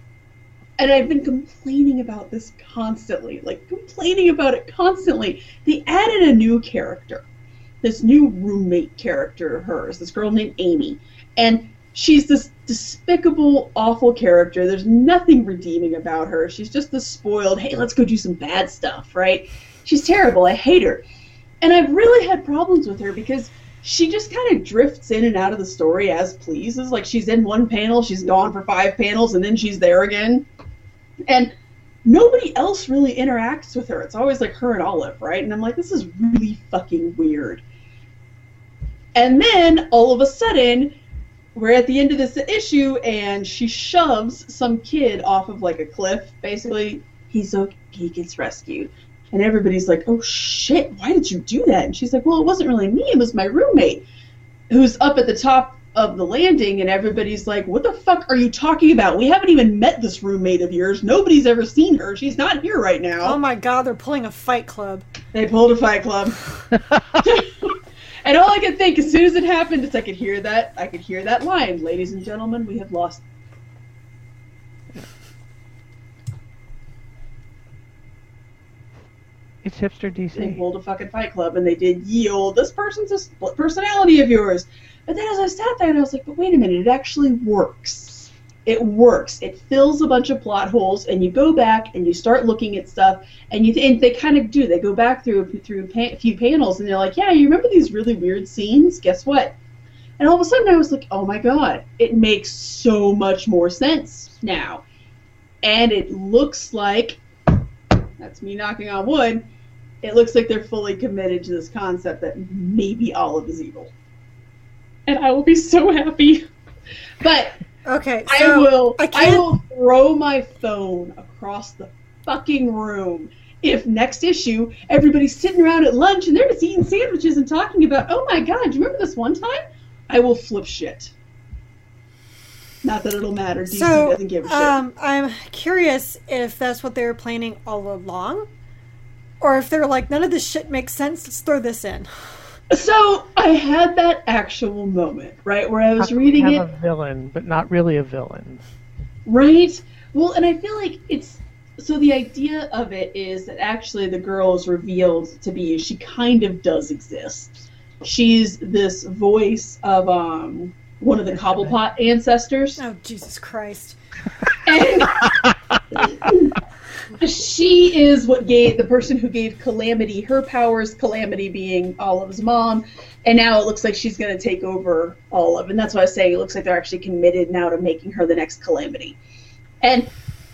And I've been complaining about this constantly, like complaining about it constantly. They added a new character, this new roommate character of hers, this girl named Amy. And she's this despicable, awful character. There's nothing redeeming about her. She's just this spoiled, hey, let's go do some bad stuff, right? She's terrible. I hate her. And I've really had problems with her because she just kind of drifts in and out of the story as pleases. Like, she's in one panel, she's gone for five panels, and then she's there again. And nobody else really interacts with her. It's always like her and Olive, right? And I'm like, this is really fucking weird. And then all of a sudden, we're at the end of this issue, and she shoves some kid off of like a cliff. Basically, he's okay, he gets rescued. And everybody's like, oh shit, why did you do that? And she's like, well, it wasn't really me, it was my roommate who's up at the top of the landing. And everybody's like, what the fuck are you talking about? We haven't even met this roommate of yours. Nobody's ever seen her. She's not here right now. Oh my god, they're pulling a Fight Club. They pulled a Fight Club. And all I could think, as soon as it happened, is I could hear that, I could hear that line, ladies and gentlemen, we have lost. It's hipster D C. They pulled a fucking Fight Club, and they did yield, this person's a split personality of yours. But then as I sat there, and I was like, but wait a minute, it actually works. It works. It fills a bunch of plot holes, and you go back and you start looking at stuff, and you and they kind of do. They go back through through a few panels, and they're like, yeah, you remember these really weird scenes? Guess what? And all of a sudden, I was like, oh my god, it makes so much more sense now. And it looks like, that's me knocking on wood, it looks like they're fully committed to this concept that maybe Olive is evil. And I will be so happy. But okay, I so will I, I, can't... will throw my phone across the fucking room if next issue everybody's sitting around at lunch and they're just eating sandwiches and talking about, oh my god, do you remember this one time? I will flip shit. Not that it'll matter. D C so, doesn't give a shit. Um, I'm curious if that's what they were planning all along, or if they're like, none of this shit makes sense, let's throw this in. So I had that actual moment, right, where I was How reading have it. a villain, but not really a villain. Right? Well, and I feel like it's... So the idea of it is that actually the girl is revealed to be... She kind of does exist. She's this voice of um one of the Cobblepot ancestors. Oh, Jesus Christ. And she is what gave the person who gave Calamity her powers, Calamity being Olive's mom, and now it looks like she's going to take over Olive, and that's what I was saying, it looks like they're actually committed now to making her the next Calamity. And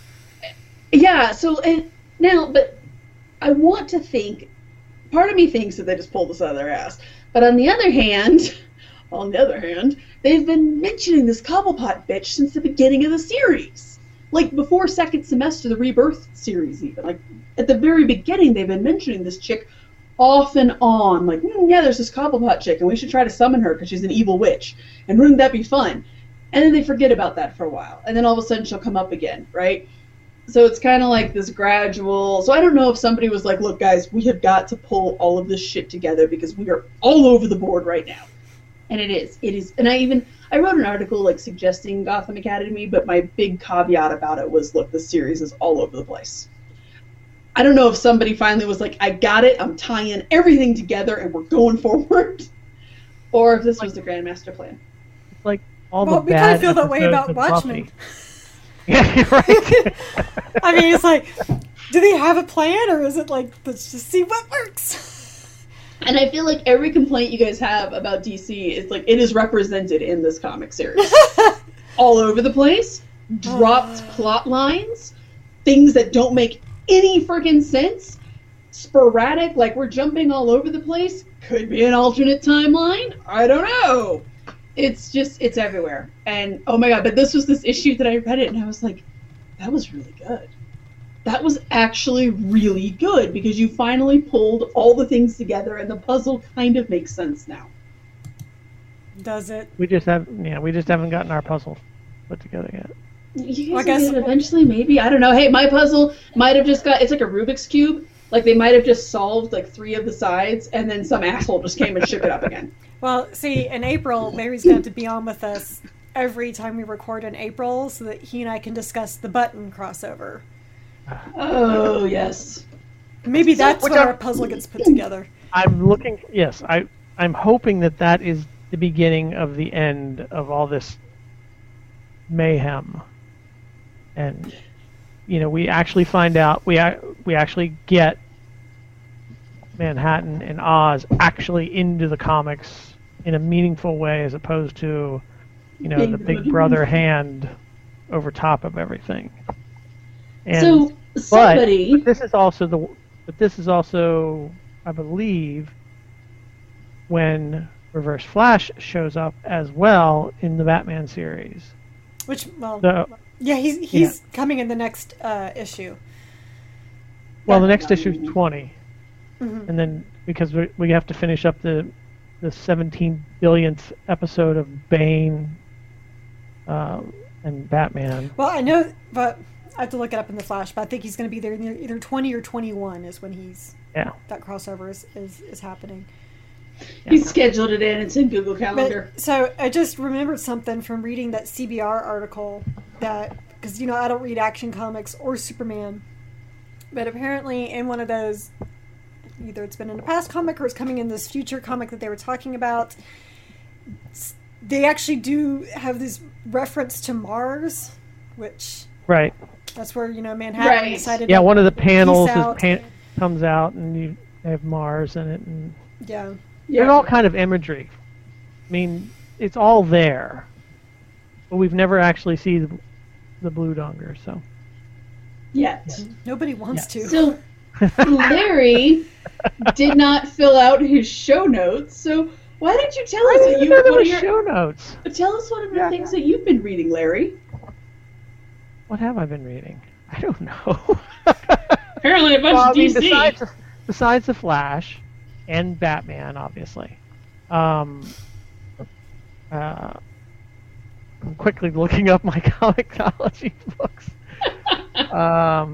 yeah, so and now, but I want to think, part of me thinks that they just pulled this out of their ass, but on the other hand, on the other hand, they've been mentioning this Cobblepot bitch since the beginning of the series. Like, before second semester, the Rebirth series even. Like, at the very beginning, they've been mentioning this chick off and on. Like, mm, yeah, there's this Cobblepot chick, and we should try to summon her because she's an evil witch. And wouldn't that be fun? And then they forget about that for a while. And then all of a sudden, she'll come up again, right? So it's kind of like this gradual... So I don't know if somebody was like, look, guys, we have got to pull all of this shit together because we are all over the board right now. And it is. It is. And I even... I wrote an article like suggesting Gotham Academy, but my big caveat about it was, look, this series is all over the place. I don't know if somebody finally was like, I got it, I'm tying everything together and we're going forward. Or if this like, was the Grandmaster plan. Like all well, the we bad kind of feel that way about Buffy. Watchmen. Yeah, you're right. I mean, it's like, do they have a plan, or is it like, let's just see what works? And I feel like every complaint you guys have about D C is like, it is represented in this comic series. All over the place, dropped uh. plot lines, things that don't make any freaking sense, sporadic, like we're jumping all over the place, could be an alternate timeline, I don't know. It's just, it's everywhere. And oh my god, but this was this issue that I read it and I was like, that was really good. That was actually really good because you finally pulled all the things together and the puzzle kind of makes sense now. Does it? We just have, yeah, we just haven't gotten our puzzle put together yet. You guys well, I guess will get it eventually, maybe. I don't know. Hey, my puzzle might have just got, it's like a Rubik's Cube. Like they might have just solved like three of the sides and then some asshole just came and shook it up again. Well, see, in April, Mary's going to be on with us every time we record in April so that he and I can discuss the Button crossover. Oh, yes. Maybe that's so, where I'm, our puzzle gets put together. I'm looking, yes, I, I'm hoping that that is the beginning of the end of all this mayhem. And, you know, we actually find out, we we actually get Manhattan and Oz actually into the comics in a meaningful way as opposed to, you know, the Big Brother hand over top of everything. And so, somebody. But, but this is also the. But this is also, I believe, when Reverse Flash shows up as well in the Batman series. Which, well, So, yeah, he's he's yeah. coming in the next uh, issue. well, the next issue is twenty, Mhm. and then because we we have to finish up the the seventeen billionth episode of Bane um, and Batman. Well, I know, but I have to look it up in the Flash. But I think he's going to be there near either twenty or twenty-one is when he's Yeah. that crossover is is, is happening. He scheduled it in. It's in Google Calendar. But, so I just remembered something from reading that C B R article that, because, you know, I don't read Action Comics or Superman, but apparently in one of those, either it's been in a past comic or it's coming in this future comic that they were talking about, they actually do have this reference to Mars, which Right. that's where, you know, Manhattan Right. decided Yeah, to one of the panels peace is out. pan- comes out and you have Mars in it, and Yeah. Yeah. there's all kind of imagery. I mean, it's all there, but we've never actually seen the, the Blue Donger. So Yet. Nobody wants to. So Larry did not fill out his show notes. So why don't you tell us I what didn't you know there what are were your, show notes. tell us one of the Yeah. things that you've been reading, Larry. What have I been reading? I don't know. Apparently a bunch Well, I of mean, D C. besides, besides the Flash and Batman, obviously. Um, uh, I'm quickly looking up my comicsology books. um,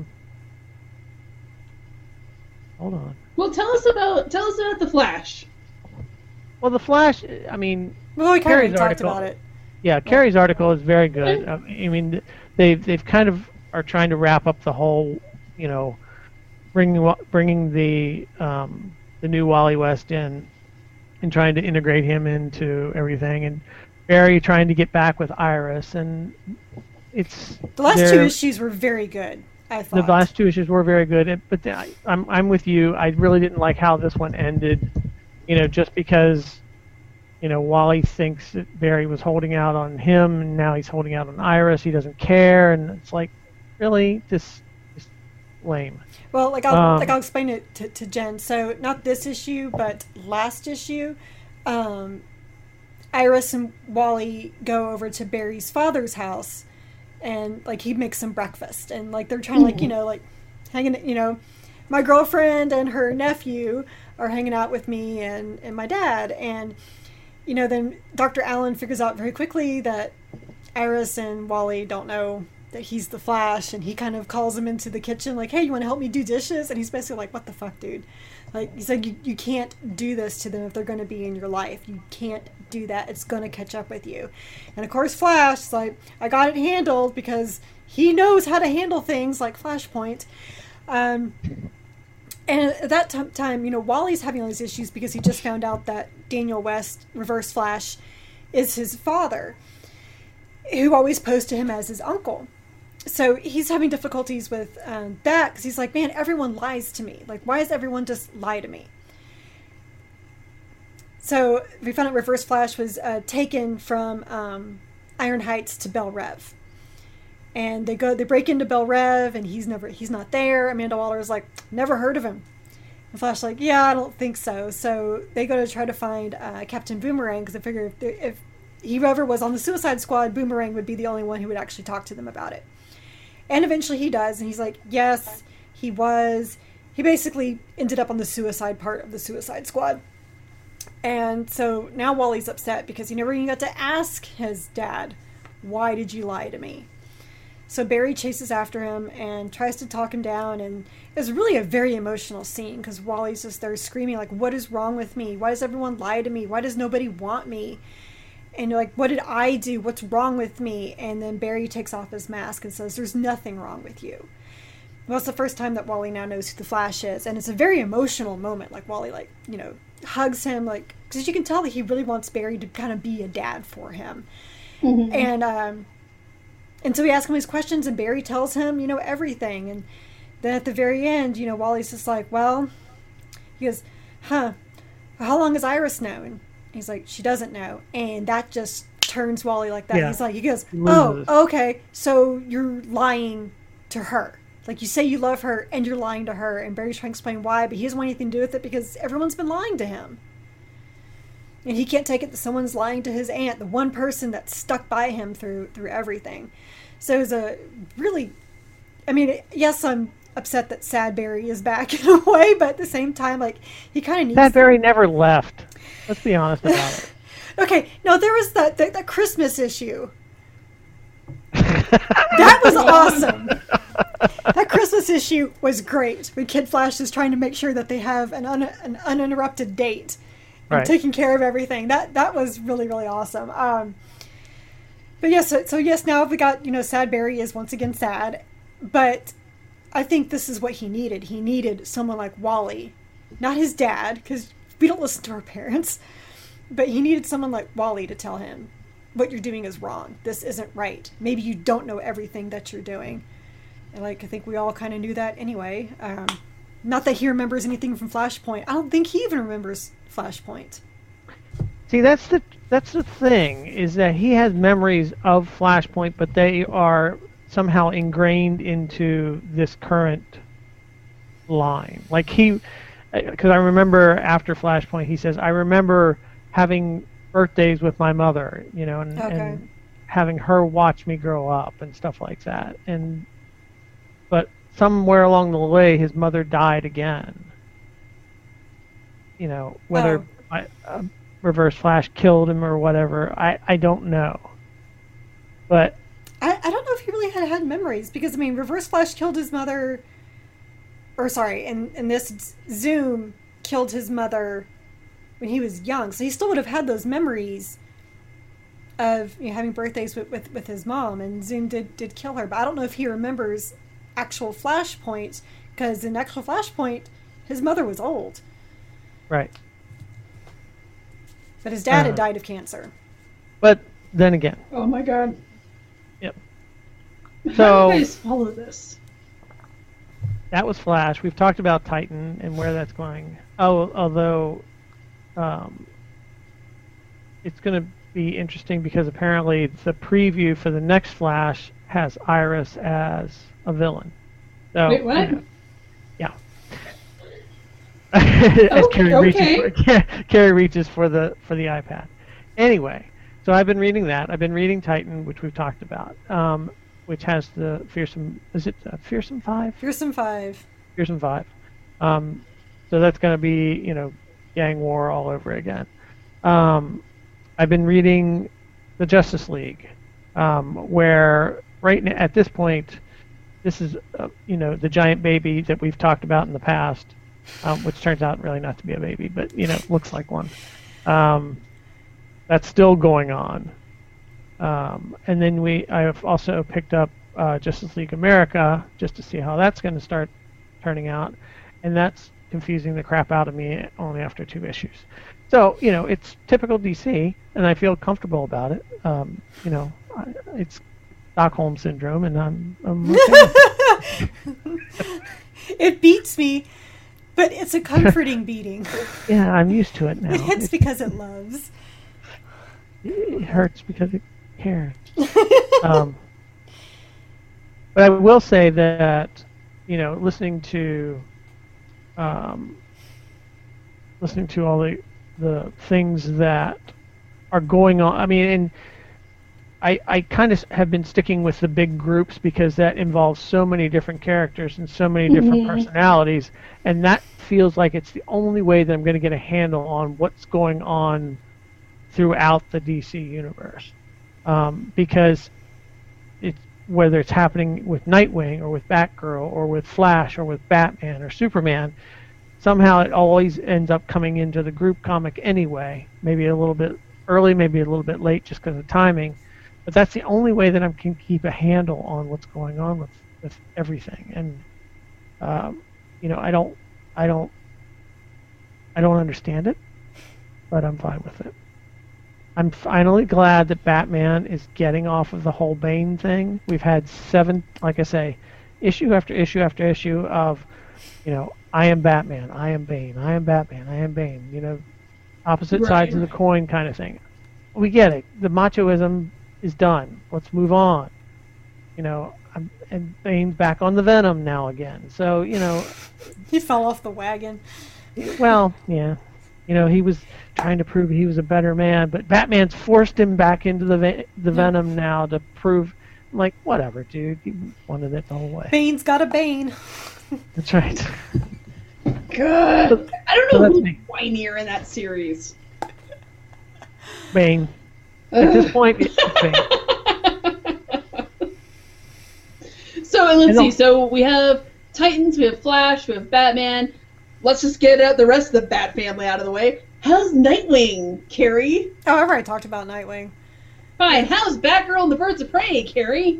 hold on. Well, tell us about tell us about the Flash. Well, the Flash. I mean, well, we kind Carrie's of talked article. about it. Yeah, Carrie's article is very good. I mean, they've they've kind of are trying to wrap up the whole, you know, bringing bringing the um, the new Wally West in, and trying to integrate him into everything, and Barry trying to get back with Iris, and it's The last two they're- issues were very good, I The thought. last two issues were very good, but the, I, I'm I'm with you. I really didn't like how this one ended. You know, just because, you know, Wally thinks that Barry was holding out on him, and now he's holding out on Iris. He doesn't care, and it's like, really, just, just lame. Well, like I'll, Um, like I'll explain it to, to Jen. So not this issue, but last issue, um, Iris and Wally go over to Barry's father's house, and like he makes some breakfast, and like they're trying to like you know like hanging you know, my girlfriend and her nephew are hanging out with me and and my dad, and you know then Doctor Allen figures out very quickly that Iris and Wally don't know that he's the Flash, and he kind of calls him into the kitchen like, hey, you want to help me do dishes? And he's basically like, what the fuck, dude? Like, he's like, you, you can't do this to them if they're going to be in your life. You can't do that. It's going to catch up with you. And of course Flash is like, I got it handled, because he knows how to handle things like Flashpoint. Um, and at that t- time, you know, Wally's having all these issues because he just found out that Daniel West, Reverse Flash, is his father, who always posed to him as his uncle. So he's having difficulties with um, that, because he's like, man, everyone lies to me. Like, why does everyone just lie to me? So we found out Reverse Flash was uh, taken from um, Iron Heights to Bel Rev. And they go, they break into Bel Rev, and he's never, he's not there. Amanda Waller's like, never heard of him. And Flash's like, yeah, I don't think so. So they go to try to find uh, Captain Boomerang, because they figure if, if whoever was on the Suicide Squad, Boomerang would be the only one who would actually talk to them about it. And eventually he does, and he's like, yes, he was. He basically ended up on the suicide part of the Suicide Squad. And so now Wally's upset because he never even got to ask his dad, why did you lie to me? So Barry chases after him and tries to talk him down, and it's really a very emotional scene because Wally's just there screaming like, what is wrong with me? Why does everyone lie to me? Why does nobody want me? And you're like, what did I do? What's wrong with me? And then Barry takes off his mask and says, there's nothing wrong with you. Well, it's the first time that Wally now knows who the Flash is, and it's a very emotional moment. Like Wally, like, you know, hugs him, like, because you can tell that he really wants Barry to kind of be a dad for him. Mm-hmm. And um, and so he asks him these questions, and Barry tells him, you know, everything. And then at the very end, you know, Wally's just like, well, he goes, huh, how long has Iris known? He's like, she doesn't know. And that just turns Wally like that. Yeah. He's like, he goes, oh, okay, so you're lying to her. Like, you say you love her and you're lying to her, and Barry's trying to explain why, but he doesn't want anything to do with it because everyone's been lying to him. And he can't take it that someone's lying to his aunt, the one person that's stuck by him through through everything. So it's a really, I mean, yes, I'm upset that Sad Barry is back in a way, but at the same time, like, he kind of needs... Sad Barry never left. Let's be honest about it. Okay, no, there was that, that, that Christmas issue. That was awesome. That Christmas issue was great. When Kid Flash is trying to make sure that they have an, un, an uninterrupted date and right. taking care of everything. That that was really, really awesome. Um, but yes, so, so yes, now we got, you know, Sad Barry is once again sad, but I think this is what he needed. He needed someone like Wally, not his dad, because we don't listen to our parents, but he needed someone like Wally to tell him, what you're doing is wrong. This isn't right. Maybe you don't know everything that you're doing. And like, I think we all kind of knew that anyway. Um, not that he remembers anything from Flashpoint. I don't think he even remembers Flashpoint. See, that's the that's the thing, is that he has memories of Flashpoint, but they are somehow ingrained into this current line. Like he, because I remember after Flashpoint, he says, I remember having birthdays with my mother, you know, and, okay. and having her watch me grow up and stuff like that. And but somewhere along the way, his mother died again. You know, whether oh. I, uh, Reverse Flash killed him or whatever, I, I don't know. But I, I don't know if he really had had memories, because I mean, Reverse Flash killed his mother, or sorry, in in this Zoom killed his mother when he was young, so he still would have had those memories of, you know, having birthdays with, with, with his mom, and Zoom did, did kill her, but I don't know if he remembers actual Flashpoint, because in actual Flashpoint, his mother was old. Right. But his dad uh, had died of cancer. But then again. Oh my god. Yep. How So, do you guys follow this? That was Flash. We've talked about Titan and where that's going. Oh, although... Um, it's going to be interesting because apparently the preview for the next Flash has Iris as a villain. So, Wait, what? You know, yeah. As Okay, Carrie okay. reaches for, Carrie reaches for the for the iPad. Anyway, so I've been reading that. I've been reading Titan, which we've talked about, um, which has the fearsome. Is it uh, fearsome five? Fearsome Five. Fearsome Five. Um, so that's going to be, you know, gang war all over again. Um, I've been reading the Justice League, um, where right now, at this point, this is uh, you know, the giant baby that we've talked about in the past, um, which turns out really not to be a baby, but you know, looks like one. Um, that's still going on, um, and then we I have also picked up uh, Justice League America just to see how that's going to start turning out, and that's confusing the crap out of me only after two issues. So, you know, it's typical D C, and I feel comfortable about it. Um, you know, I, it's Stockholm Syndrome, and I'm, I'm okay. It beats me, but it's a comforting beating. Yeah, I'm used to it now. It hits It's, because it loves. it hurts because it cares. um, but I will say that, you know, listening to Um, listening to all the the things that are going on. I mean, and I I kind of have been sticking with the big groups because that involves so many different characters and so many different Mm-hmm. personalities, and that feels like it's the only way that I'm going to get a handle on what's going on throughout the D C universe. Um, because it's whether it's happening with Nightwing or with Batgirl or with Flash or with Batman or Superman, somehow it always ends up coming into the group comic anyway. Maybe a little bit early, maybe a little bit late just because of timing. But that's the only way that I can keep a handle on what's going on with, with everything. And um, you know, I don't, I don't, I don't understand it, but I'm fine with it. I'm finally glad that Batman is getting off of the whole Bane thing. We've had seven, like I say, issue after issue after issue of, you know, I am Batman, I am Bane, I am Batman, I am Bane, you know, opposite Right. sides of the coin kind of thing. We get it. The machoism is done. Let's move on. you know, I'm, and Bane's back on the Venom now again. So, you know, he fell off the wagon. Well, yeah, you know, he was trying to prove he was a better man, but Batman's forced him back into the the yeah. Venom now to prove, like, whatever, dude, you wanted it the whole way. Bane's got a Bane. That's right. Good. I don't know so who's whinier in that series. Bane. At this point, it's Bane. So let's see. So we have Titans, we have Flash, we have Batman. Let's just get uh, the rest of the Bat family out of the way. How's Nightwing, Carrie? Oh, I've already talked about Nightwing. Fine. How's Batgirl and the Birds of Prey, Carrie?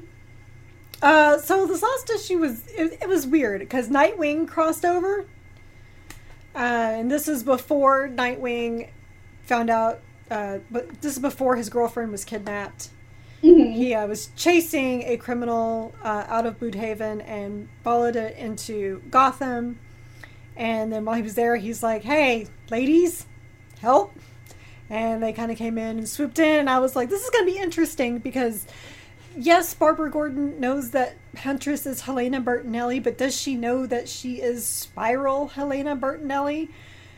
Uh, so this last issue was it, it was weird because Nightwing crossed over, uh, and this is before Nightwing found out. Uh, but this is before his girlfriend was kidnapped. Mm-hmm. He uh, was chasing a criminal uh, out of Boothaven and followed it into Gotham. And then while he was there, he's like, "Hey, ladies, help!" And they kind of came in and swooped in. And I was like, "This is going to be interesting because." Yes, Barbara Gordon knows that Huntress is Helena Bertinelli, but does she know that she is Spiral Helena Bertinelli?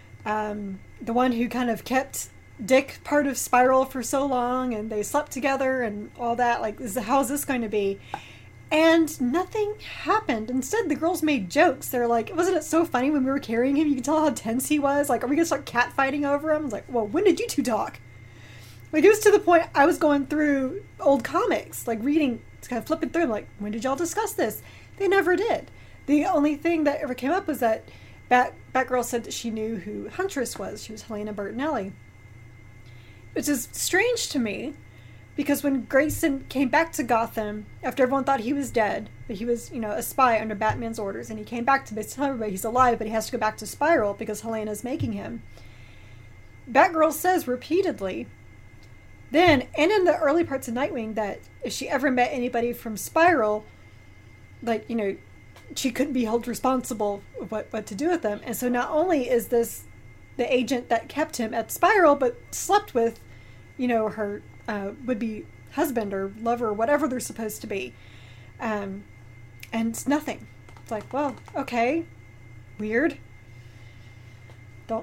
Um, the one who kind of kept Dick part of Spiral for so long, and they slept together and all that. Like, is, how is this going to be? And nothing happened. Instead, the girls made jokes. They're like, wasn't it so funny when we were carrying him? You could tell how tense he was. Like, are we going to start catfighting over him? I was like, well, when did you two talk? Like, it was to the point I was going through old comics, like reading, kind of flipping through them, like, when did y'all discuss this? They never did. The only thing that ever came up was that Bat, Batgirl said that she knew who Huntress was. She was Helena Bertinelli. Which is strange to me, because when Grayson came back to Gotham, after everyone thought he was dead, but he was, you know, a spy under Batman's orders, and he came back to basically tell everybody he's alive, but he has to go back to Spiral because Helena's making him. Batgirl says repeatedly, then, and in the early parts of Nightwing, that if she ever met anybody from Spiral, like, you know, she couldn't be held responsible for what, what to do with them. And so not only is this the agent that kept him at Spiral, but slept with, you know, her uh, would-be husband or lover or whatever they're supposed to be. Um, and it's nothing. It's like, well, okay, weird. Don't...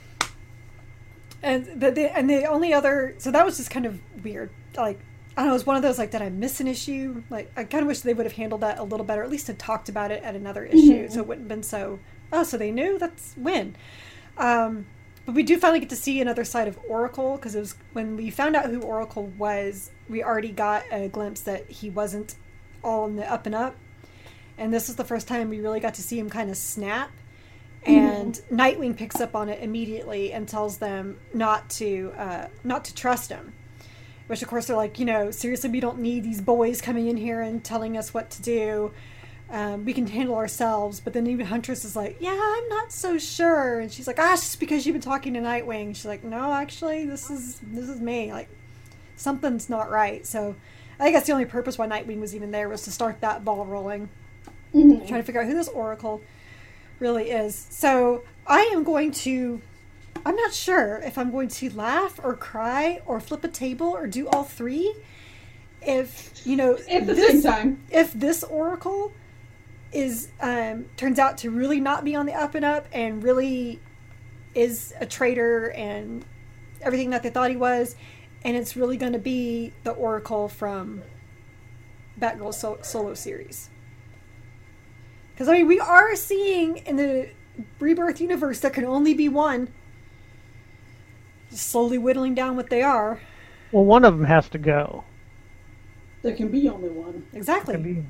And the, the and the only other, so that was just kind of weird. Like, I don't know, it was one of those, like, did I miss an issue? Like, I kind of wish they would have handled that a little better, at least had talked about it at another issue, mm-hmm. so it wouldn't have been so, oh, so they knew? That's when. Um, but we do finally get to see another side of Oracle, because it was, when we found out who Oracle was, we already got a glimpse that he wasn't all in the up and up. And this was the first time we really got to see him kind of snap. And mm-hmm. Nightwing picks up on it immediately and tells them not to uh, not to trust him. Which, of course, they're like, you know, seriously, we don't need these boys coming in here and telling us what to do. Um, we can handle ourselves. But then even Huntress is like, yeah, I'm not so sure. And she's like, ah, it's just because you've been talking to Nightwing. She's like, no, actually, this is this is me. Like, something's not right. So I think that's the only purpose why Nightwing was even there, was to start that ball rolling. Mm-hmm. Trying to figure out who this Oracle really is. So I am going to, I'm not sure if I'm going to laugh or cry or flip a table or do all three. If, you know, at the this, same time, if this Oracle is, um, turns out to really not be on the up and up and really is a traitor and everything that they thought he was, and it's really going to be the Oracle from Batgirl so- solo series. Because, I mean, we are seeing in the Rebirth universe there can only be one. Just slowly whittling down what they are. Well, one of them has to go. There can be only one. Exactly. Be...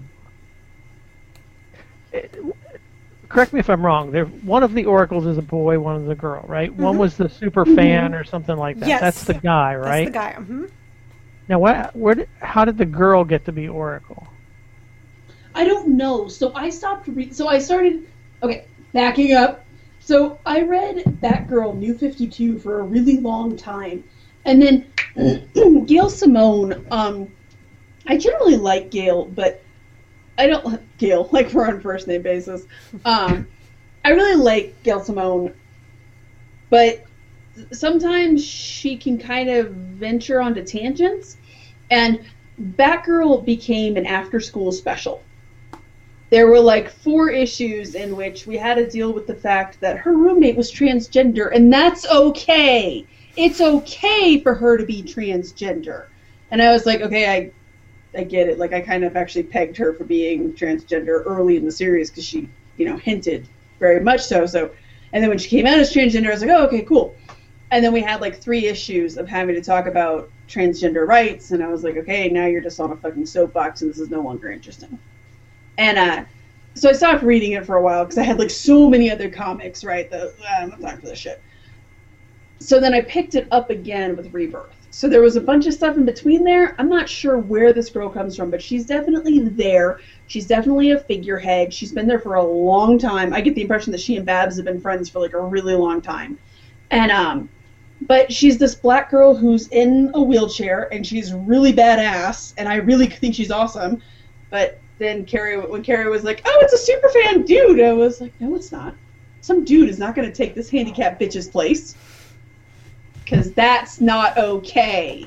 It, correct me if I'm wrong. There, one of the Oracles is a boy, one is a girl, right? Mm-hmm. One was the super fan mm-hmm. or something like that. Yes. That's the guy, right? That's the guy. Mm-hmm. Now, what? Where? Did, how did the girl get to be Oracle? I don't know. So I stopped reading. So I started. Okay, backing up. So I read Batgirl New fifty-two for a really long time, and then Gail Simone. Um, I generally like Gail, but I don't Gail like we're on a first name basis. Um, I really like Gail Simone, but sometimes she can kind of venture onto tangents, and Batgirl became an after-school special. There were like four issues in which we had to deal with the fact that her roommate was transgender, and that's okay. It's okay for her to be transgender. And I was like, okay, I I get it. Like, I kind of actually pegged her for being transgender early in the series because she, you know, hinted very much so. So, and then when she came out as transgender, I was like, oh, okay, cool. And then we had like three issues of having to talk about transgender rights, and I was like, okay, now you're just on a fucking soapbox, and this is no longer interesting. And uh, so I stopped reading it for a while because I had like so many other comics, right? That uh, I'm not time for this shit. So then I picked it up again with Rebirth. So there was a bunch of stuff in between there. I'm not sure where this girl comes from, but she's definitely there. She's definitely a figurehead. She's been there for a long time. I get the impression that she and Babs have been friends for like a really long time. And um, but she's this black girl who's in a wheelchair, and she's really badass, and I really think she's awesome. But then Carrie, when Carrie was like, "Oh, it's a super fan dude," I was like, "No, it's not. Some dude is not going to take this handicapped bitch's place." Because that's not okay.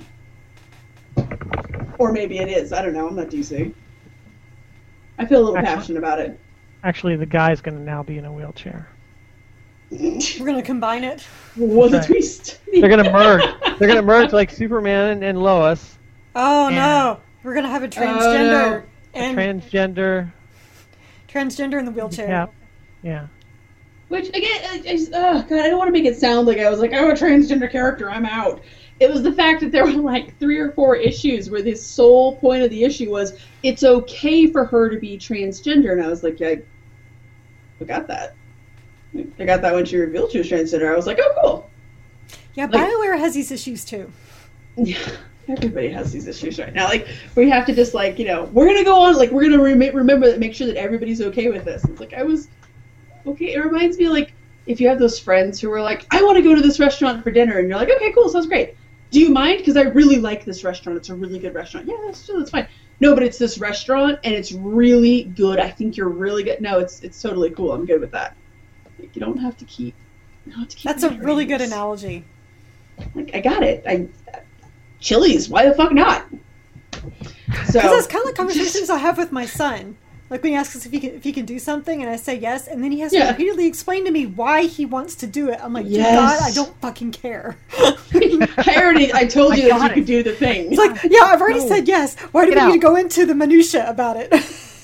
Or maybe it is. I don't know. I'm not D C. I feel a little actually, passionate about it. Actually, the guy's going to now be in a wheelchair. We're going to combine it. What a twist. They're going to merge. They're going to merge like Superman and, and Lois. Oh, and no. We're going to have a transgender. Oh, no. And a transgender. Transgender in the wheelchair. Yeah. Yeah. Which, again, I, I just, oh, God, I don't want to make it sound like I was like, oh, a transgender character, I'm out. It was the fact that there were like three or four issues where the sole point of the issue was, it's okay for her to be transgender. And I was like, yeah, I, I got that. I got that when she revealed she was transgender. I was like, oh, cool. Yeah, like, BioWare has these issues too. Yeah, everybody has these issues right now. Like, we have to just like, you know, we're going to go on, like, we're going to re- remember that, make sure that everybody's okay with this. It's like, I was... Okay, it reminds me, like, if you have those friends who are like, I want to go to this restaurant for dinner, and you're like, okay, cool, sounds great. Do you mind? Because I really like this restaurant. It's a really good restaurant. Yeah, that's, that's fine. No, but it's this restaurant, and it's really good. I think you're really good. No, it's it's totally cool. I'm good with that. Like, you don't have to keep... You don't have to keep that's a really good analogy. Like, I got it. I Chili's, why the fuck not? Because so, that's kind of like conversations I have with my son. Like when he asks us if he can if he can do something, and I say yes, and then he has to yeah. repeatedly explain to me why he wants to do it. I'm like, yes. God, I don't fucking care. I already, I told you I that you it. could do the thing. It's like, yeah, I've already no. said yes. Why do Get we out. need to go into the minutia about it?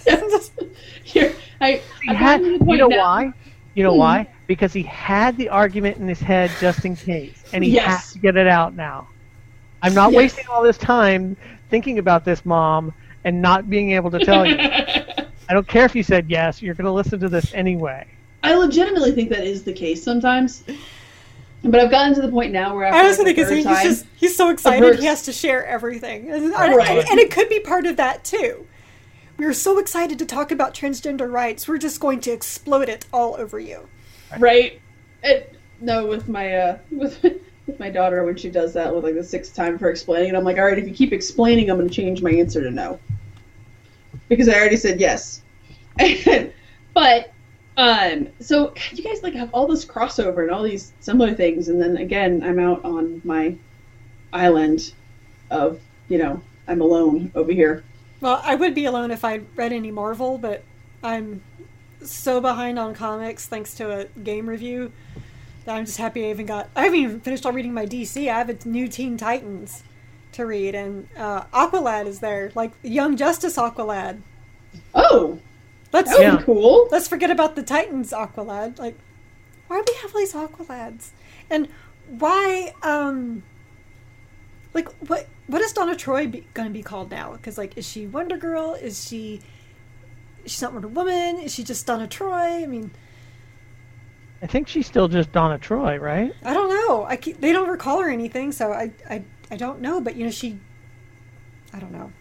Here, I, I had, you know now. why? You know hmm. why? Because he had the argument in his head just in case, and he yes. has to get it out now. I'm not yes. wasting all this time thinking about this, Mom, and not being able to tell you. I don't care if you said yes, you're going to listen to this anyway. I legitimately think that is the case sometimes. But I've gotten to the point now where after I was like thinking he's just he's so excited he has to share everything. And, right. and, and it could be part of that too. We were so excited to talk about transgender rights, we're just going to explode it all over you. Right. It, no, with my uh with with my daughter when she does that with like the sixth time for explaining it, I'm like, all right, if you keep explaining, I'm going to change my answer to no. Because I already said yes. But, um, so you guys like have all this crossover and all these similar things, and then again, I'm out on my island of, you know, I'm alone over here. Well, I would be alone if I read any Marvel, but I'm so behind on comics thanks to a game review that I'm just happy I even got, I haven't even finished all reading my D C. I have a new Teen Titans to read, and uh, Aqualad is there, like Young Justice Aqualad. Oh, let's that would be cool. Let's forget about the Titans Aqualad. Like, why do we have all these Aqualads? And why, um, like, what what is Donna Troy be, gonna be called now? Because like, is she Wonder Girl? Is she? She's not Wonder Woman. Is she just Donna Troy? I mean, I think she's still just Donna Troy, right? I don't know. I keep, they don't recall her anything, so I I. I don't know, but you know, she, I don't know.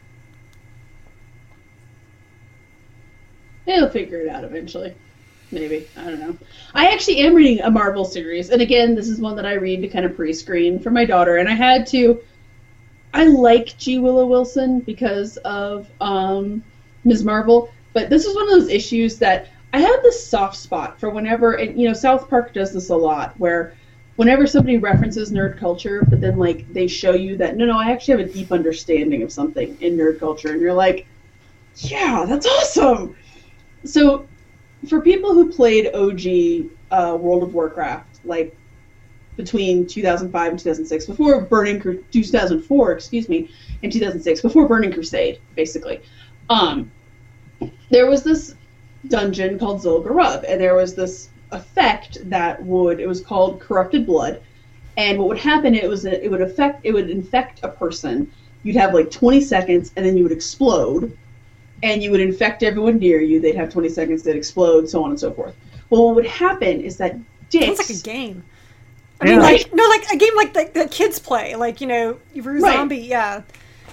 They'll figure it out eventually. Maybe. I don't know. I actually am reading a Marvel series, and again, this is one that I read to kind of pre-screen for my daughter, and I had to, I like G. Willow Wilson because of um, Miz Marvel, but this is one of those issues that I have this soft spot for whenever, and you know, South Park does this a lot, where whenever somebody references nerd culture, but then like they show you that no, no, I actually have a deep understanding of something in nerd culture, and you're like, yeah, that's awesome. So, for people who played O G uh, World of Warcraft, like between two thousand five and two thousand six, before Burning Cru- two thousand four, excuse me, and two thousand six, before Burning Crusade, basically, um, there was this dungeon called Zul'Gurub, and there was this effect that would, it was called Corrupted Blood, and what would happen, it was a, it would affect, it would infect a person. You'd have like twenty seconds, and then you would explode, and you would infect everyone near you. They'd have twenty seconds, they'd explode, so on and so forth. Well, what would happen is that dicks... Sounds like a game. I mean, right. like, no, like a game like that, that kids play, like, you know, Rue Right. Zombie, yeah.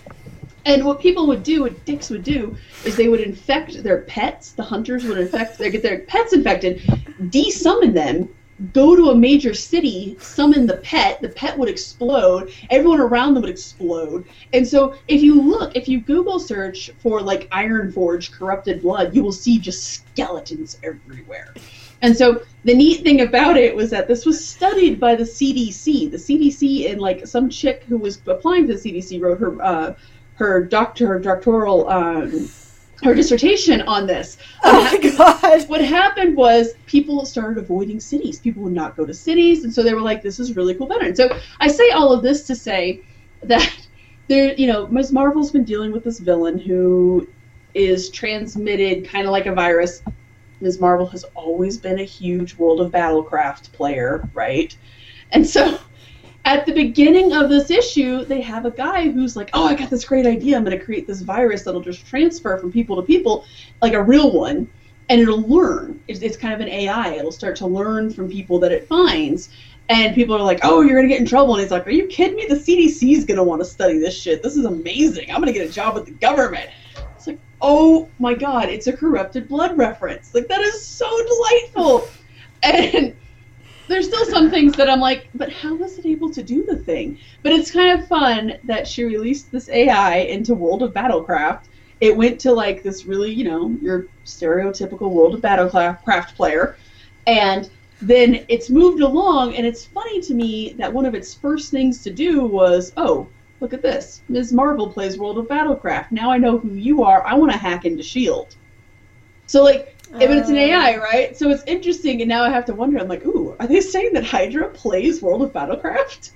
And what people would do, what dicks would do, is they would infect their pets. The hunters would infect, they get their pets infected, de-summon them, go to a major city, summon the pet, the pet would explode, everyone around them would explode. And so if you look, if you Google search for like Ironforge Corrupted Blood, you will see just skeletons everywhere. And so the neat thing about it was that this was studied by the C D C. The C D C, and like some chick who was applying to the C D C wrote her uh, her doctor, her doctoral, um, her dissertation on this. Oh my God. What happened was people started avoiding cities. People would not go to cities, and so they were like, "This is really cool better." And so I say all of this to say that there, you know, Miz Marvel's been dealing with this villain who is transmitted kind of like a virus. Miz Marvel has always been a huge World of Battlecraft player, right? And so at the beginning of this issue, they have a guy who's like, oh, I got this great idea. I'm going to create this virus that'll just transfer from people to people, like a real one, and it'll learn. It's, it's kind of an A I. It'll start to learn from people that it finds. And people are like, oh, you're going to get in trouble. And he's like, are you kidding me? The C D C is going to want to study this shit. This is amazing. I'm going to get a job with the government. It's like, oh my God, it's a Corrupted Blood reference. Like, that is so delightful. And there's still some things that I'm like, but how was it able to do the thing? But it's kind of fun that she released this A I into World of Battlecraft. It went to like this really, you know, your stereotypical World of Battlecraft player. And then it's moved along, and it's funny to me that one of its first things to do was, oh, look at this. Miz Marvel plays World of Battlecraft. Now I know who you are. I want to hack into S H I E L D. So, like, uh, but it's an A I, right? So it's interesting, and now I have to wonder, I'm like, ooh, are they saying that Hydra plays World of Battlecraft?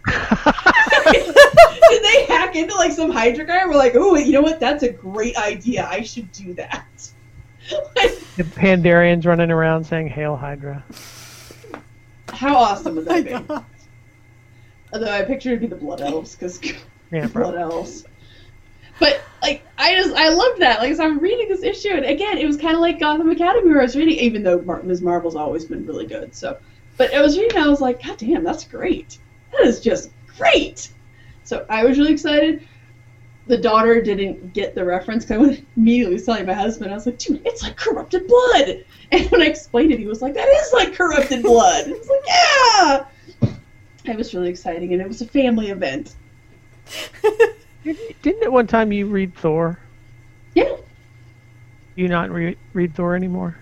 Did they hack into, like, some Hydra guy? And we're like, ooh, you know what? That's a great idea. I should do that. The Pandarians running around saying, Hail Hydra. How awesome would that Oh be? God. Although I picture it'd be the Blood Elves, because Yeah, Blood Elves. But, like, I just, I loved that. Like, so I'm reading this issue, and again, it was kind of like Gotham Academy where I was reading, even though Mar- Miz Marvel's always been really good, so. But I was reading, I was like, God damn, that's great. That is just great. So I was really excited. The daughter didn't get the reference, because I went immediately was telling my husband, I was like, dude, it's like Corrupted Blood. And when I explained it, he was like, that is like Corrupted Blood. I was like, yeah. It was really exciting, and it was a family event. Didn't at one time you read Thor? Yeah. You not re- read Thor anymore?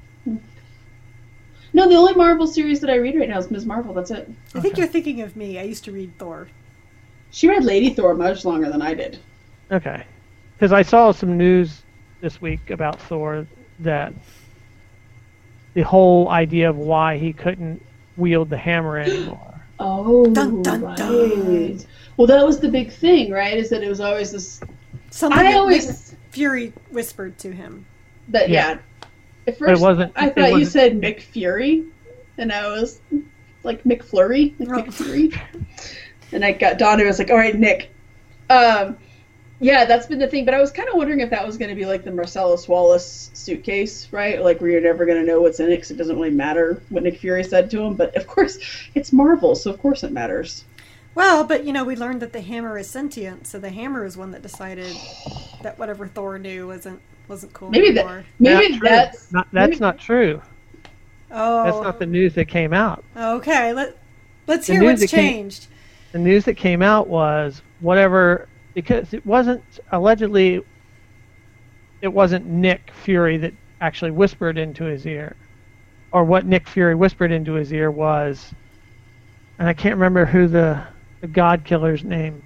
No, the only Marvel series that I read right now is Miz Marvel. That's it. I think Okay. you're thinking of me. I used to read Thor. She read Lady Thor much longer than I did. Okay. Because I saw some news this week about Thor that the whole idea of why he couldn't wield the hammer anymore. Oh, Dun, dun, right. dun. Well, that was the big thing, right? Is that it was always this. Something I that always Nick Fury whispered to him. that yeah. Yeah. At first, wasn't- I it thought you wasn't- said Mick Fury, and I was like McFlurry, like Oh. Mick Fury. And I got Donna was like, "All right, Nick." Um, yeah, that's been the thing. But I was kind of wondering if that was going to be like the Marcellus Wallace suitcase, right? Like where you're never going to know what's in it because it doesn't really matter what Nick Fury said to him. But of course, it's Marvel, so of course it matters. Well, but you know, we learned that the hammer is sentient, so the hammer is one that decided that whatever Thor knew wasn't wasn't cool Maybe anymore. that. Maybe Not true. that's Not, that's maybe- not true. Oh, That's not the news that came out. okay. Let let's The hear news what's that came- changed. The news that came out was whatever, because it wasn't, allegedly, it wasn't Nick Fury that actually whispered into his ear. Or what Nick Fury whispered into his ear was and I can't remember who the, the God Killer's name,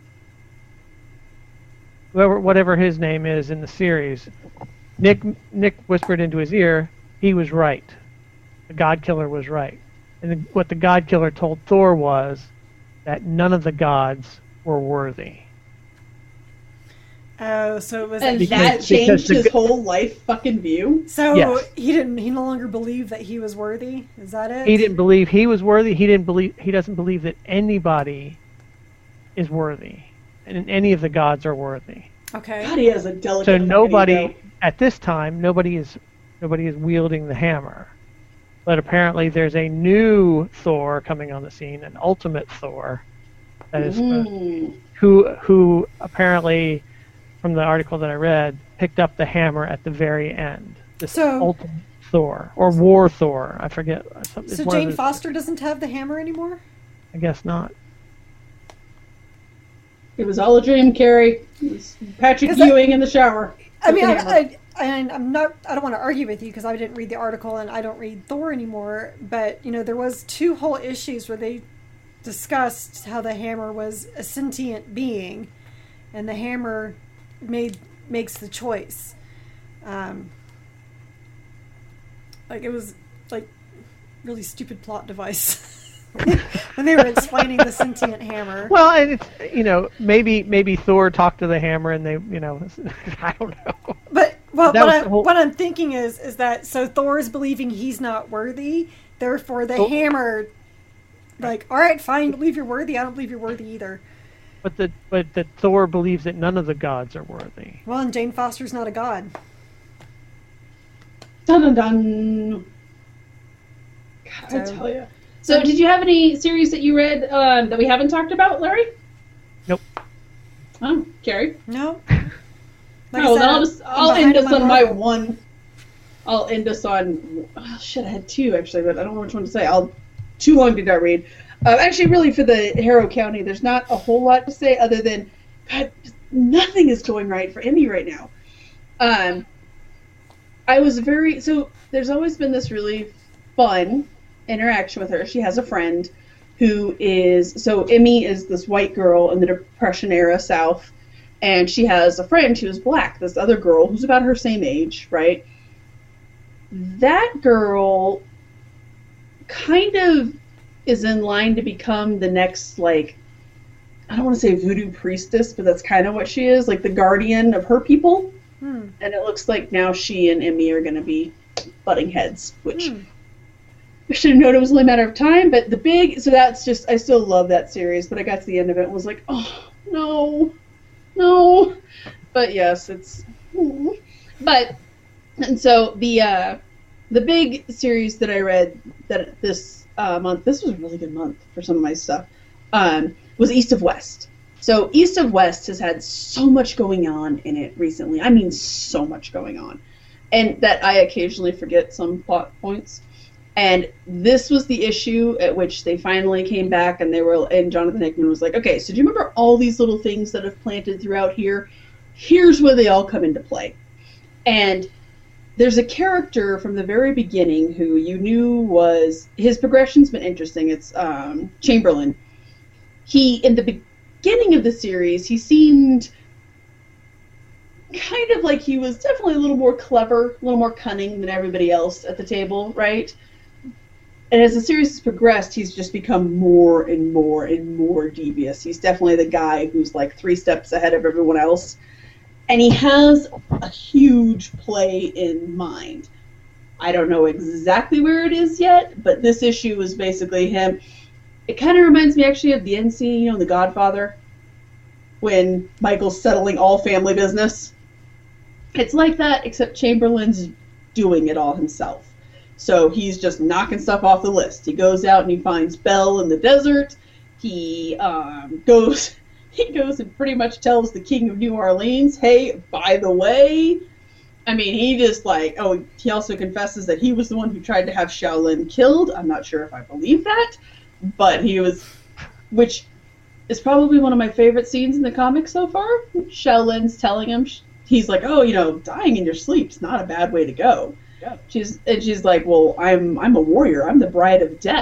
whoever, whatever his name is in the series. Nick Nick whispered into his ear, he was right. The God Killer was right. And the, what the God Killer told Thor was that none of the gods were worthy. Oh, so it was and like that because changed the- his whole life fucking view. so Yes. he didn't he no longer believed that he was worthy? Is that it? He didn't believe he was worthy. He didn't believe he doesn't believe that anybody is worthy, and any of the gods are worthy. Okay. God, he has a delicate. So fucking nobody ego. at this time, nobody is nobody is wielding the hammer. But apparently, there's a new Thor coming on the scene, an ultimate Thor, that is uh, Mm. who who apparently, from the article that I read, picked up the hammer at the very end. This So- ultimate Thor or War Thor, I forget. It's So one of Jane the- Foster doesn't have the hammer anymore? I guess not. It was all a dream, Carrie. It was Patrick Is that- Ewing in the shower. I mean, With the hammer. I, I, and I'm not. I don't want to argue with you because I didn't read the article and I don't read Thor anymore. But you know, there was two whole issues where they discussed how the hammer was a sentient being, and the hammer made makes the choice. Um, like it was like really stupid plot device when they were explaining the sentient hammer. Well, and it's you know maybe maybe Thor talked to the hammer and they you know I don't know. But well, That what, was I, the whole- what I'm thinking is is that so Thor is believing he's not worthy, therefore the Oh. hammer, like, all right, fine, believe you're worthy. I don't believe you're worthy either. But the but that Thor believes that none of the gods are worthy. Well, and Jane Foster's not a god. Dun dun dun. God, I So- tell you. So, did you have any series that you read um, that we haven't talked about, Larry? Nope. Oh, Carrie. No. Like I No, said, then I'll just I'm I'll behind end us on my Marvel. one. I'll end us on. Oh, shit, I had two actually, but I don't know which one to say. I'll. Too long did I read? Uh, actually, really, for the Harrow County, there's not a whole lot to say other than, God, nothing is going right for Emmy right now. Um, I was very so. There's always been this really fun interaction with her. She has a friend who is so Emmy is this white girl in the Depression era South. And she has a friend who is black, this other girl who's about her same age, right? That girl kind of is in line to become the next, like, I don't want to say voodoo priestess, but that's kind of what she is, like the guardian of her people. Hmm. And it looks like now she and Emmy are going to be butting heads, which Hmm. I should have known it was only a matter of time. But the big, so that's just, I still love that series, but I got to the end of it and was like, oh, no. No, but yes, it's. But and so the uh, the big series that I read that this uh, month, this was a really good month for some of my stuff, um, was East of West. So East of West has had so much going on in it recently. I mean, so much going on, and that I occasionally forget some plot points. And this was the issue at which they finally came back, and they were, and Jonathan Hickman was like, okay, so do you remember all these little things that have planted throughout here? Here's where they all come into play. And there's a character from the very beginning who you knew was, his progression's been interesting. It's um, Chamberlain. He, in the beginning of the series, he seemed kind of like he was definitely a little more clever, a little more cunning than everybody else at the table, right? And as the series has progressed, he's just become more and more and more devious. He's definitely the guy who's like three steps ahead of everyone else. And he has a huge play in mind. I don't know exactly where it is yet, but this issue is basically him. It kind of reminds me actually of the end scene, you know, in The Godfather, when Michael's settling all family business. It's like that, except Chamberlain's doing it all himself. So he's just knocking stuff off the list. He goes out and he finds Belle in the desert. He um, goes he goes and pretty much tells the King of New Orleans, hey, by the way, I mean, he just like, oh, he also confesses that he was the one who tried to have Shaolin killed. I'm not sure if I believe that, but he was, which is probably one of my favorite scenes in the comic so far. Shaolin's telling him, he's like, oh, you know, dying in your sleep's not a bad way to go. Yeah. She's and she's like, well, I'm I'm a warrior. I'm the bride of death.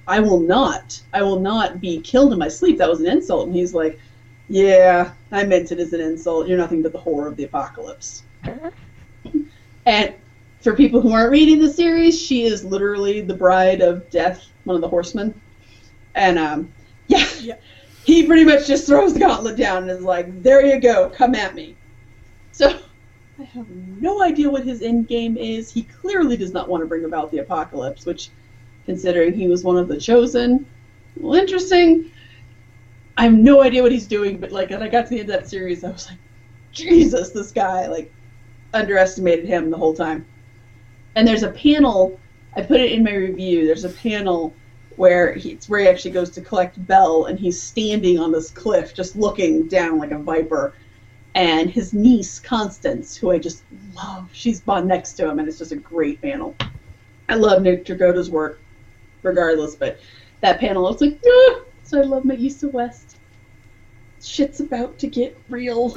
I will not, I will not be killed in my sleep. That was an insult. And he's like, yeah, I meant it as an insult. You're nothing but the horror of the apocalypse. And for people who aren't reading the series, she is literally the bride of Death, one of the horsemen. And, um, yeah, yeah. He pretty much just throws the gauntlet down and is like, there you go, come at me. So, I have no idea what his end game is. He clearly does not want to bring about the apocalypse, which, considering he was one of the chosen, well, interesting. I have no idea what he's doing, but, like, when I got to the end of that series, I was like, Jesus, this guy, like, underestimated him the whole time. And there's a panel, I put it in my review, there's a panel where he, it's where he actually goes to collect Belle, and he's standing on this cliff, just looking down like a viper. And his niece, Constance, who I just love, she's on next to him, and it's just a great panel. I love Nick Dragotta's work, regardless, but that panel, I was like, ah! So I love my Issa West. Shit's about to get real.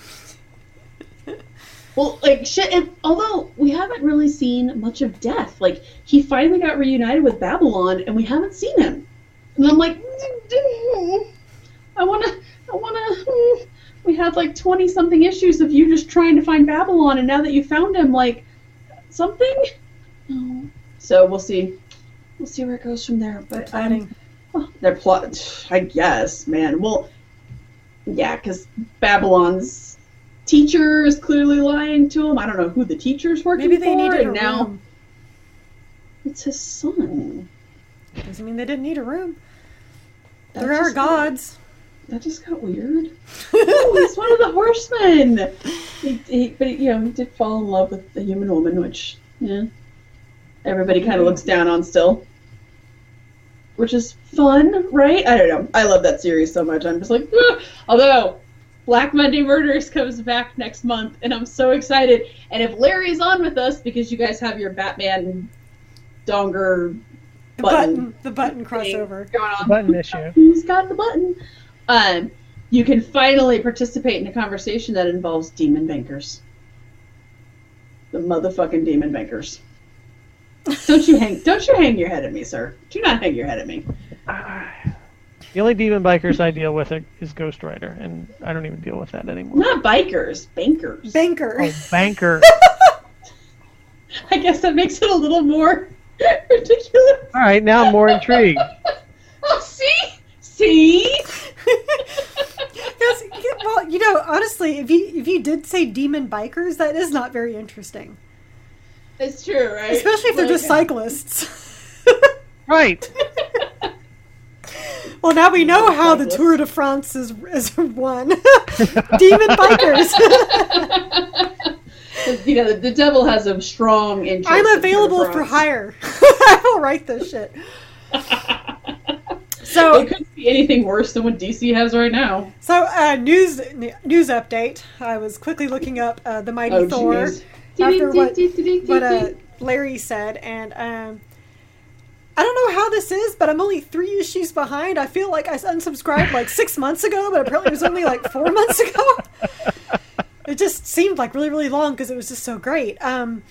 Well, like, shit, and although we haven't really seen much of Death, like, he finally got reunited with Babylon, and we haven't seen him. And I'm like, I want to, I want to, we had, like, twenty-something issues of you just trying to find Babylon, and now that you found him, like, something? No. So we'll see. We'll see where it goes from there. But I'm, oh, they're plot, I guess, man. Well, yeah, because Babylon's teacher is clearly lying to him. I don't know who the teacher's working Maybe they for, needed and a now room. It's his son. Doesn't mean they didn't need a room. That There are just got- gods. That just got weird. Oh, he's one of the horsemen. He, he, but you know, he did fall in love with the human woman, which yeah, everybody kind of looks down on still. Which is fun, right? I don't know. I love that series so much. I'm just like, ah! Although Black Monday Murders comes back next month, and I'm so excited. And if Larry's on with us, because you guys have your Batman donger The button, button, the button crossover. going on, Button issue. He's got the button. Um, you can finally participate in a conversation that involves demon bankers. The motherfucking demon bankers. Don't you hang! Don't you hang your head at me, sir. Do not hang your head at me. The only demon bikers I deal with is Ghost Rider, and I don't even deal with that anymore. Not bikers, bankers. Banker. Oh, banker. I guess that makes it a little more ridiculous. All right, now I'm more intrigued. Oh, see, see. Yes, well, you know, honestly, if you if you did say demon bikers, that is not very interesting. It's true, right? Especially if they're Like- just cyclists. Right. Well, now we know how the Cyclists. Tour de France is is won. Demon bikers. You know, the, the devil has a strong interest. I'm in available Tour de for France. hire. I will write this shit. So, It couldn't be anything worse than what D C has right now. so uh, news news update. I was quickly looking up uh, the Mighty Oh, Thor jeez. after what what uh, Larry said, and um, I don't know how this is, but I'm only three issues behind. I feel like I unsubscribed like six months ago, but apparently it was only like four months ago. It just seemed like really, really long because it was just so great. Um,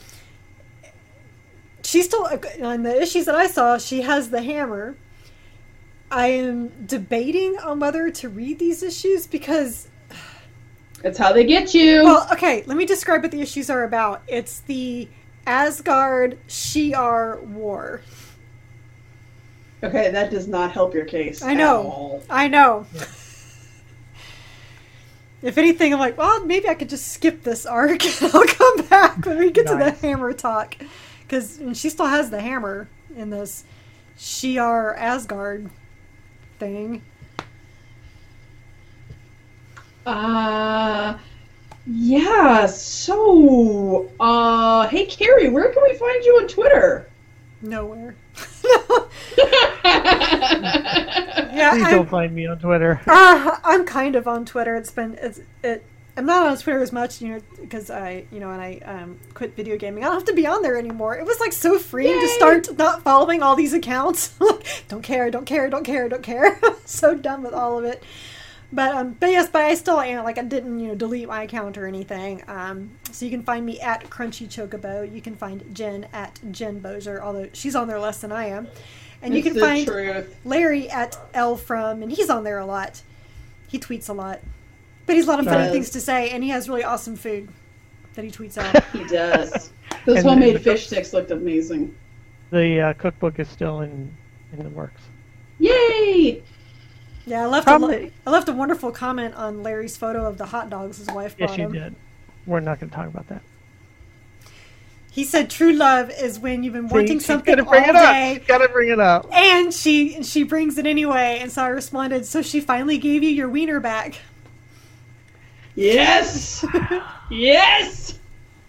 she still, on the issues that I saw, she has the hammer. I am debating on whether to read these issues because, That's how they get you. well, okay, let me describe what the issues are about. It's the Asgard Shi'ar War. Okay, that does not help your case. I at know. all. I know. If anything, I'm like, well, maybe I could just skip this arc and I'll come back when we get to Nice. the hammer talk. Because she still has the hammer in this Shi'ar Asgard thing. Uh, yeah, so, uh, hey, Carrie, where can we find you on Twitter? Nowhere. yeah, Yeah, Please I'm, don't find me on Twitter. uh, I'm kind of on Twitter. It's been, it's, it, I'm not on Twitter as much, you know, because I, you know, and I um, quit video gaming. I don't have to be on there anymore. It was like so freeing to Yay! start not following all these accounts. Like, don't care, don't care, don't care, don't care. So done with all of it. But um, but yes, but I still, you know, like I didn't, you know, delete my account or anything. Um, so you can find me at Crunchy Chocobo. You can find Jen at Jen Bozier, although she's on there less than I am. And you It's can the find truth. Larry at L from, and he's on there a lot. He tweets a lot. But he's a lot of He funny does. things to say, and he has really awesome food that he tweets out. He does. Those And homemade the- fish sticks looked amazing. The uh, cookbook is still in in the works. Yay! Yeah, I left Probably- a, I left a wonderful comment on Larry's photo of the hot dogs his wife brought Yes, you him. did. We're not going to talk about that. He said true love is when you've been wanting See, something she's gonna bring all it up. day. She's got to bring it up. And she she brings it anyway, and so I responded, so she finally gave you your wiener back. Yes! Yes!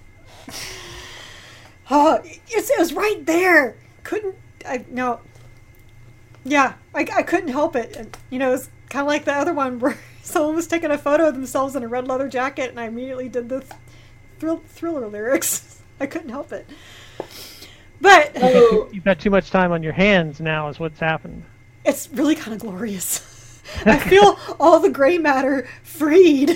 Oh, it's, it was right there. Couldn't, I, no. Yeah, I, I couldn't help it. And, you know, it's kind of like the other one where someone was taking a photo of themselves in a red leather jacket, and I immediately did the thrill, Thriller lyrics. I couldn't help it. But Oh, You've got too much time on your hands now is what's happened. it's really kind of glorious. I feel all the gray matter freed.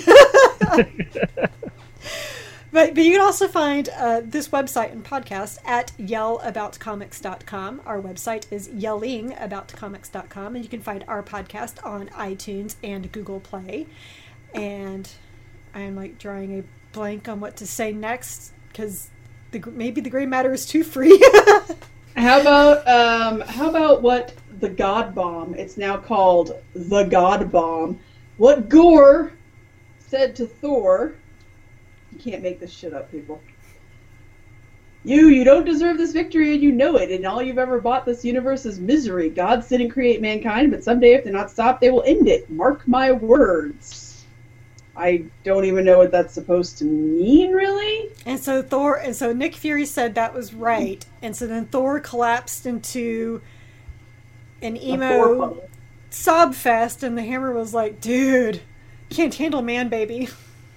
But, but you can also find uh, this website and podcast at yell about comics dot com. Our website is yelling about comics dot com, and you can find our podcast on iTunes and Google Play. And I'm like drawing a blank on what to say next because the, maybe the gray matter is too free. how about um, how about what the God Bomb? It's now called the God Bomb. What Gore said to Thor. You can't make this shit up, people. You, you don't deserve this victory, and you know it, and all you've ever bought this universe is misery. God didn't create mankind, but someday if they're not stopped, they will end it. Mark my words. I don't even know what that's supposed to mean, really. And so Thor, and so Nick Fury said that was right, and so then Thor collapsed into an A Thor emo puddle. sob fest, and the Hammer was like, "Dude, can't handle man, baby."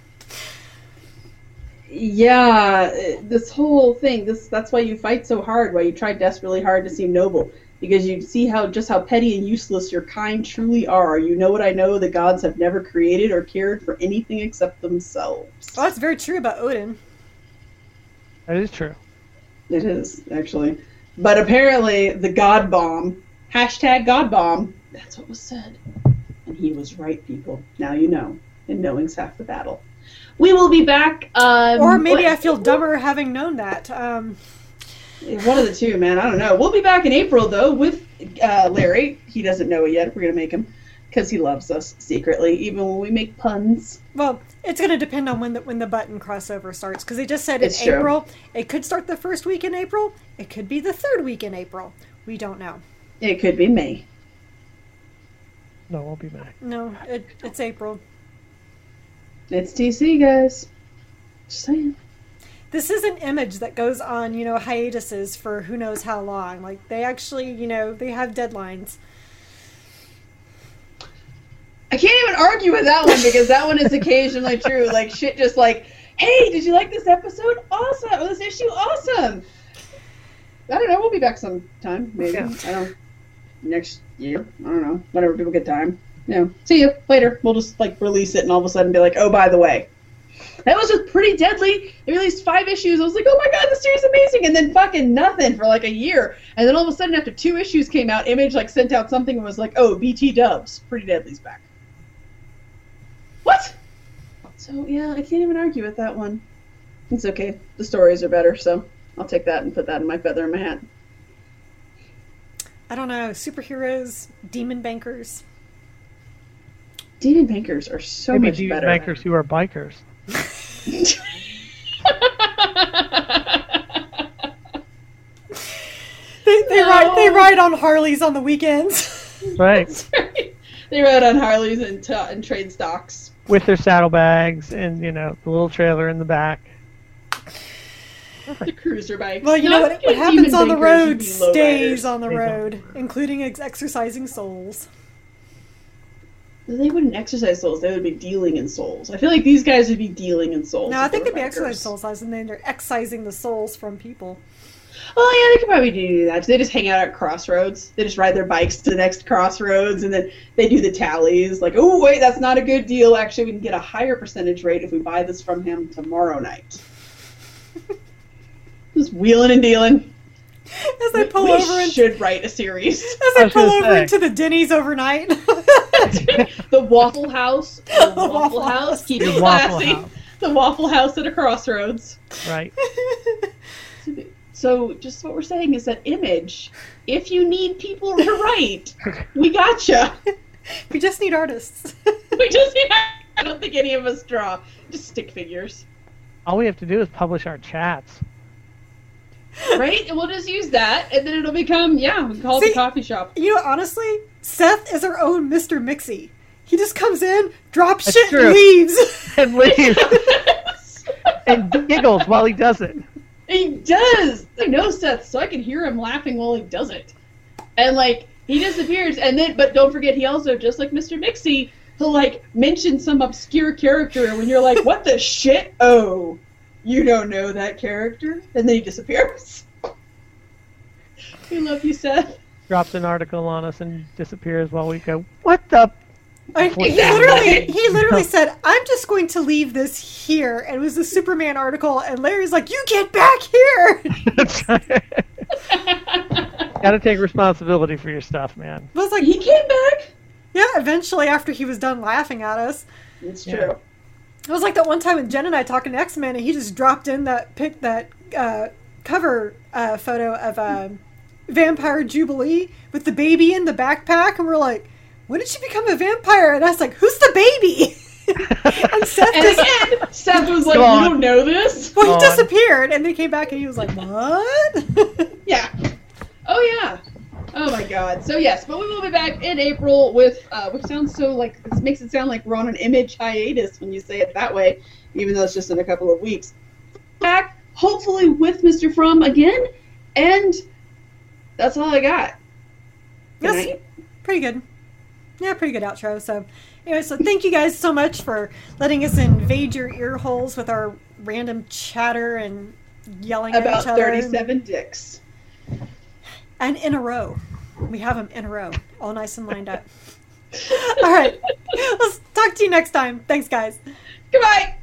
Yeah, this whole thing, this that's why you fight so hard, why you try desperately hard to seem noble. Because you see how just how petty and useless your kind truly are. You know what I know, the gods have never created or cared for anything except themselves. Well, that's very true about Odin. That is true. It is, actually. But apparently, the God Bomb, hashtag God Bomb, that's what was said. And he was right, people. Now you know. And knowing's half the battle. We will be back. Um, Or maybe what- I feel dumber having known that. Um, One of the two, man. I don't know. We'll be back in April, though, with uh, Larry. He doesn't know it yet. We're going to make him because he loves us secretly, even when we make puns. well, it's going to depend on when the when the button crossover starts, because they just said in It's true. April. It could start the first week in April. It could be the third week in April. We don't know. It could be May. No, we'll be back. No, it, it's April. It's T C, guys. Just saying. This is an image that goes on, you know, hiatuses for who knows how long. Like, they actually, you know, they have deadlines. I can't even argue with that one because that one is occasionally true. Like, shit just like, hey, did you like this episode? Awesome. Or this issue? Awesome. I don't know. We'll be back sometime, maybe. Yeah. I don't next year. I don't know. Whenever people get time. Yeah. See you later. We'll just, like, release it and all of a sudden be like, oh, by the way. That was just Pretty Deadly. They released five issues. I was like, oh my god, this series is amazing. And then fucking nothing for like a year. And then all of a sudden, after two issues came out, Image like sent out something and was like, oh, B T Dubs, Pretty Deadly's back. What? So yeah, I can't even argue with that one. It's okay. The stories are better, so I'll take that and put that in my feather in my hat. I don't know, superheroes, demon bankers. Demon bankers are so Maybe much demon better. bankers who are bikers. They, they No. ride they ride on Harleys on the weekends. Right. They rode on Harleys and, t- and trade stocks. With their saddlebags and, you know, the little trailer in the back. The cruiser bikes. Well, you No, know I what, think what demon happens on the bankers would road be low stays riders. on the Stays on road, the road. including ex- exercising souls. They wouldn't exercise souls. They would be dealing in souls. I feel like these guys would be dealing in souls. No, I if think they they'd be were exercising bikers. souls, as in they're excising the souls from people. Well, yeah, they could probably do that. They just hang out at crossroads. They just ride their bikes to the next crossroads, and then they do the tallies. Like, oh, wait, that's not a good deal. Actually, we can get a higher percentage rate if we buy this from him tomorrow night. Just wheeling and dealing. As I pull we over into, should write a series. as I I was pull gonna over say. into the Denny's overnight. The Waffle House. The Waffle, Waffle House. House. Keep it The Waffle classy. House. The Waffle House at a crossroads. Right. So, just what we're saying is that Image, if you need people to write, we gotcha. We just need artists. We just, I don't think any of us draw. Just stick figures. All we have to do is publish our chats. Right? And we'll just use that, and then it'll become, yeah, we can call it See- the coffee shop. You know, honestly, Seth is our own Mister Mixie. He just comes in, drops That's shit, true. and leaves. And leaves. And giggles while he does it. He does! I know Seth, so I can hear him laughing while he does it. And, like, he disappears, and then, but don't forget, he also, just like Mister Mixie, he'll, like, mention some obscure character, and when you're like, what the shit? Oh, you don't know that character? And then he disappears. We love you, Seth. Drops an article on us and disappears while we go, what the? I, he Exactly. literally, he literally said, "I'm just going to leave this here," and it was the Superman article. And Larry's like, "You get back here!" Gotta take responsibility for your stuff, man. I was like, He came back? "Yeah." Eventually, after he was done laughing at us, It's Yeah. true. it was like that one time with Jen and I talking to X-Men, and he just dropped in that pic, that uh, cover uh, photo of um, Vampire Jubilee with the baby in the backpack, and we're like, "When did she become a vampire?" And I was like, "Who's the baby?" And Seth And just, again, Seth was like, Come you on. don't know this? well, he on. disappeared, and then he came back, and he was like, "What?" Yeah. Oh, yeah. Oh, my God. So, yes, but we will be back in April with, uh, which sounds so, like, this makes it sound like we're on an Image hiatus when you say it that way, even though it's just in a couple of weeks. Back, hopefully, with Mister Fromm again, and that's all I got. Good Yes, night. pretty good. Yeah, pretty good outro. So, anyway, so thank you guys so much for letting us invade your ear holes with our random chatter and yelling at About each other. thirty-seven dicks. And in a row. We have them in a row, all nice and lined up. All right. Let's talk to you next time. Thanks, guys. Goodbye.